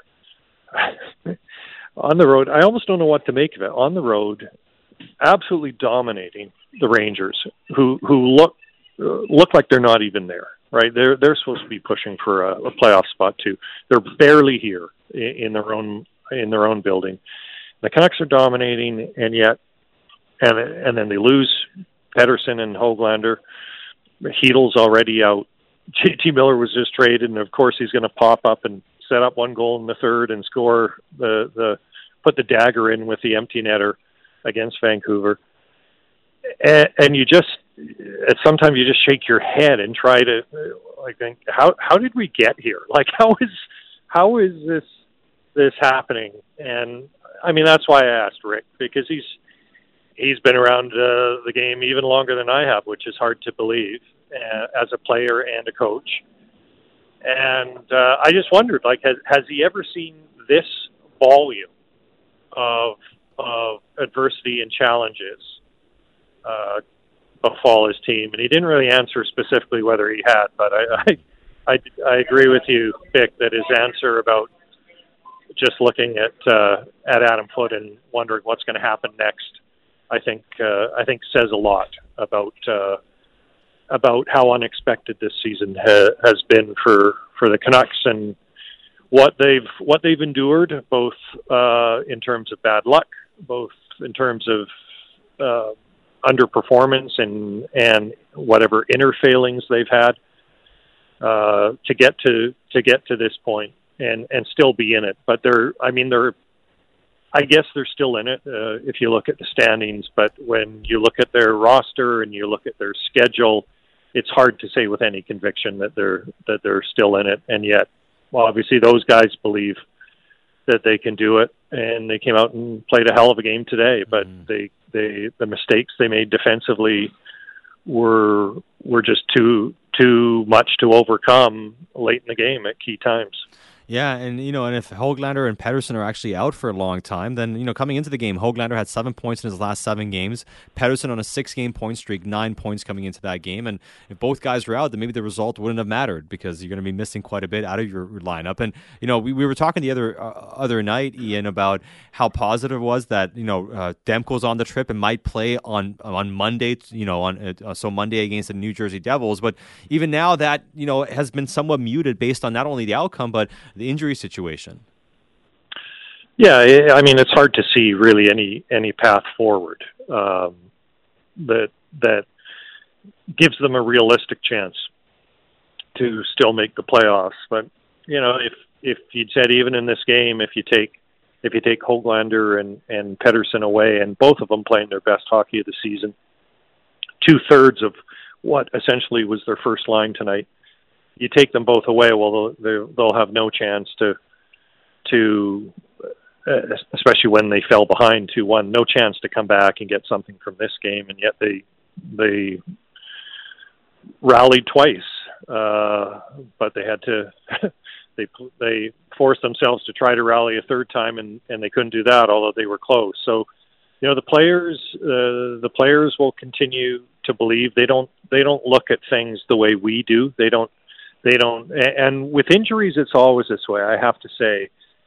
on the road. I almost don't know what to make of it. On the road, absolutely dominating the Rangers, who who look uh, look like they're not even there, right? They're they're supposed to be pushing for a, a playoff spot too. They're barely here in, in their own in their own building. The Canucks are dominating, and yet, and and then they lose Pettersson and Höglander. Heedle's already out. J T Miller was just traded, and of course he's going to pop up and set up one goal in the third and score the the put the dagger in with the empty netter against Vancouver. And, and you just sometimes you just shake your head and try to like think how how did we get here? Like how is how is this this happening? And I mean that's why I asked Rick, because he's he's been around uh, the game even longer than I have, which is hard to believe. Uh, as a player and a coach. And uh, I just wondered, like, has, has he ever seen this volume of of adversity and challenges uh, befall his team? And he didn't really answer specifically whether he had, but I, I, I, I agree with you, Vic, that his answer about just looking at uh, at Adam Foote and wondering what's going to happen next, I think uh, I think says a lot about uh, about how unexpected this season ha- has been for, for the Canucks and what they've what they've endured, both uh, in terms of bad luck, both in terms of uh, underperformance and and whatever inner failings they've had uh, to get to to get to this point and, and still be in it. But they're, I mean, they're, I guess they're still in it uh, if you look at the standings. But when you look at their roster and you look at their schedule, it's hard to say with any conviction that they're that they're still in it. And yet, well, obviously, those guys believe that they can do it, and they came out and played a hell of a game today. But mm. they they the mistakes they made defensively were were just too too much to overcome late in the game at key times. Yeah, and you know, and if Höglander and Pettersson are actually out for a long time, then you know, coming into the game, Höglander had seven points in his last seven games. Pettersson on a six-game point streak, nine points coming into that game. And if both guys were out, then maybe the result wouldn't have mattered because you're going to be missing quite a bit out of your lineup. And you know, we, we were talking the other uh, other night, Ian, about how positive it was that you know uh, Demko's on the trip and might play on on Monday. You know, on uh, so Monday against the New Jersey Devils. But even now, that you know has been somewhat muted based on not only the outcome but the injury situation. Yeah, I mean, it's hard to see really any any path forward um, that that gives them a realistic chance to still make the playoffs. But you know, if if you'd said even in this game, if you take if you take Höglander and and Pettersson away, and both of them playing their best hockey of the season, two thirds of what essentially was their first line tonight. You take them both away, well, they'll, they'll have no chance to, to uh, especially when they fell behind two one, no chance to come back and get something from this game, and yet they they rallied twice, uh, but they had to they they forced themselves to try to rally a third time, and, and they couldn't do that, although they were close. So, you know, the players uh, the players will continue to believe. They don't they don't look at things the way we do. They don't. They don't, and with injuries, it's always this way, I have to say.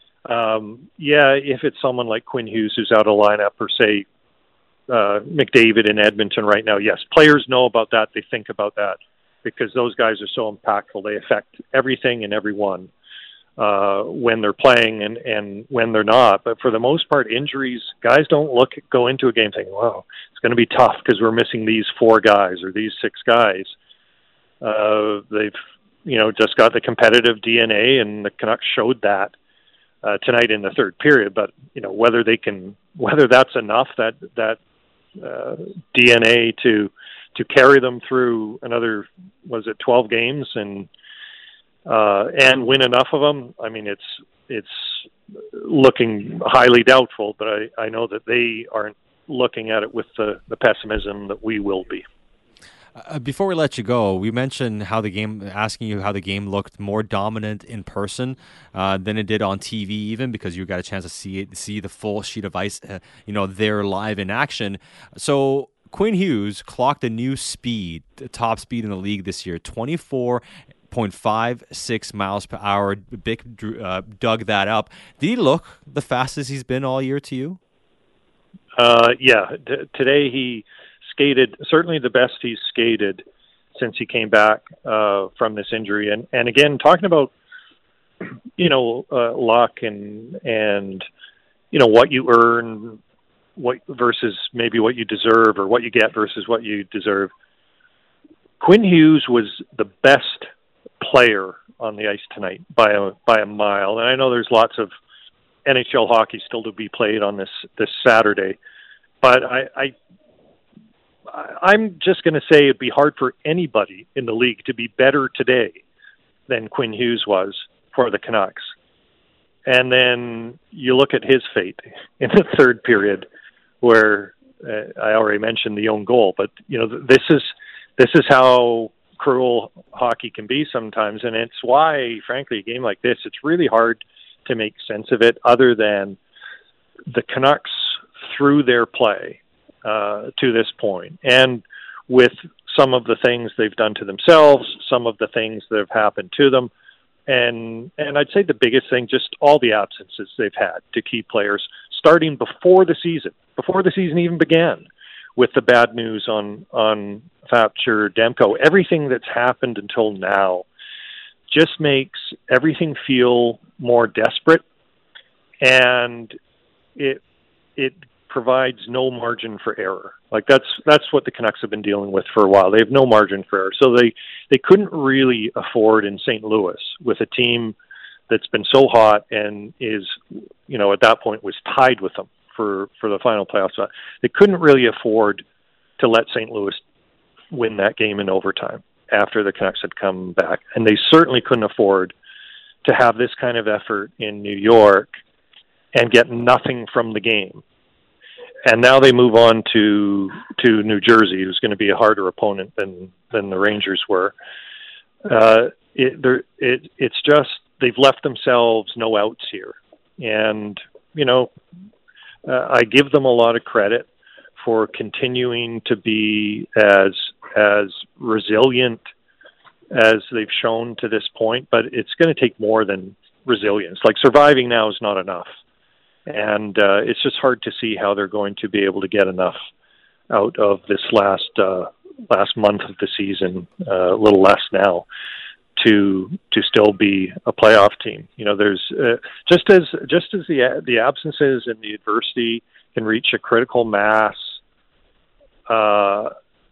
Um, yeah, if it's someone like Quinn Hughes who's out of lineup, or say uh, McDavid in Edmonton right now, yes, players know about that. They think about that because those guys are so impactful. They affect everything and everyone uh, when they're playing and, and when they're not. But for the most part, injuries, guys don't look go into a game thinking, wow, it's going to be tough because we're missing these four guys or these six guys. Uh, they've you know, just got the competitive D N A, and the Canucks showed that uh, tonight in the third period. But you know, whether they can, whether that's enough, that that uh, D N A to to carry them through another, was it twelve games, and uh, and win enough of them. I mean, it's it's looking highly doubtful, but I, I know that they aren't looking at it with the, the pessimism that we will be. Uh, before we let you go, we mentioned how the game, asking you how the game looked more dominant in person uh, than it did on T V, even because you got a chance to see it, see the full sheet of ice, uh, you know, there live in action. So Quinn Hughes clocked a new speed, the top speed in the league this year, twenty-four point five six miles per hour. Bick uh, dug that up. Did he look the fastest he's been all year to you? Uh, yeah, t- today he skated certainly the best he's skated since he came back uh, from this injury. And, and again, talking about, you know, uh, luck and, and, you know, what you earn what versus maybe what you deserve, or what you get versus what you deserve. Quinn Hughes was the best player on the ice tonight by a, by a mile. And I know there's lots of N H L hockey still to be played on this, this Saturday, but I, I, I'm just going to say it'd be hard for anybody in the league to be better today than Quinn Hughes was for the Canucks. And then you look at his fate in the third period, where uh, I already mentioned the own goal, but you know, this is, this is how cruel hockey can be sometimes. And it's why, frankly, a game like this, it's really hard to make sense of it other than the Canucks through their play Uh, to this point, and with some of the things they've done to themselves, some of the things that have happened to them, and and I'd say the biggest thing, just all the absences they've had to key players, starting before the season, before the season even began, with the bad news on on Thatcher Demko. Everything that's happened until now just makes everything feel more desperate, and it it. provides no margin for error. Like that's that's what the Canucks have been dealing with for a while. They have no margin for error. So they, they couldn't really afford in Saint Louis, with a team that's been so hot and is, you know, at that point was tied with them for, for the final playoff spot. They couldn't really afford to let Saint Louis win that game in overtime after the Canucks had come back. And they certainly couldn't afford to have this kind of effort in New York and get nothing from the game. And now they move on to to New Jersey, who's going to be a harder opponent than than the Rangers were. Uh, it, there, it it's just they've left themselves no outs here. And, you know, uh, I give them a lot of credit for continuing to be as as resilient as they've shown to this point, but it's going to take more than resilience. Like, surviving now is not enough. And uh, it's just hard to see how they're going to be able to get enough out of this last uh, last month of the season, uh, a little less now, to to still be a playoff team. You know, there's uh, just as just as the the absences and the adversity can reach a critical mass. Uh,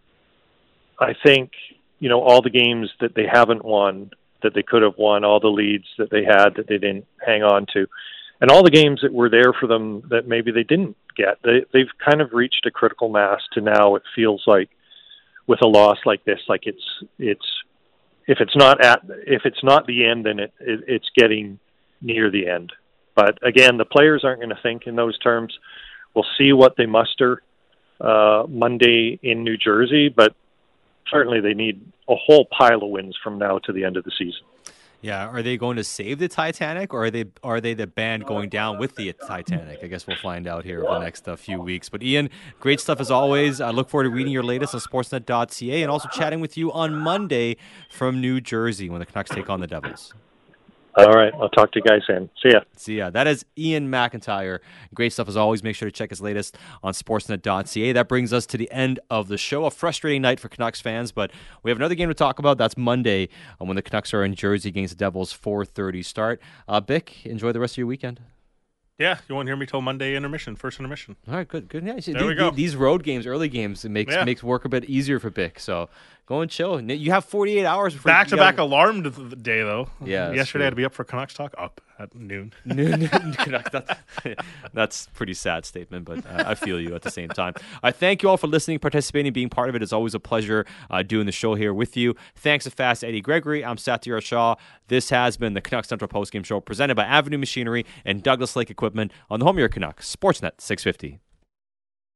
I think, you know, all the games that they haven't won that they could have won, all the leads that they had that they didn't hang on to, and all the games that were there for them that maybe they didn't get, they, they've kind of reached a critical mass to now it feels like with a loss like this, like it's it's if it's not at if it's not the end, then it, it it's getting near the end. But again, the players aren't going to think in those terms. We'll see what they muster uh, Monday in New Jersey, but certainly they need a whole pile of wins from now to the end of the season. Yeah, are they going to save the Titanic, or are they are they the band going down with the Titanic? I guess we'll find out here over the next uh, few weeks. But Ian, great stuff as always. I look forward to reading your latest on sportsnet dot c a and also chatting with you on Monday from New Jersey when the Canucks take on the Devils. All right, I'll talk to you guys then. See ya. See ya. That is Ian McIntyre. Great stuff as always. Make sure to check his latest on sportsnet dot c a. That brings us to the end of the show. A frustrating night for Canucks fans, but we have another game to talk about. That's Monday uh, when the Canucks are in Jersey against the Devils, four thirty start. Uh, Bick, enjoy the rest of your weekend. Yeah, you won't hear me till Monday intermission, first intermission. All right, good, good. Yeah, see, there the, we go. The, these road games, early games, it makes yeah. makes work a bit easier for Bick. So go and chill. You have forty-eight hours before back to back gotta... alarm day though. Yeah, yesterday true. I had to be up for Canucks talk up at noon. noon. that's, that's a pretty sad statement, but uh, I feel you at the same time. I thank you all for listening, participating, being part of it. It's always a pleasure uh, doing the show here with you. Thanks to Fast Eddie Gregory. I'm Satyar Shah. This has been the Canucks Central Postgame Show presented by Avenue Machinery and Douglas Lake Equipment on the home of your Canucks, Sportsnet six fifty.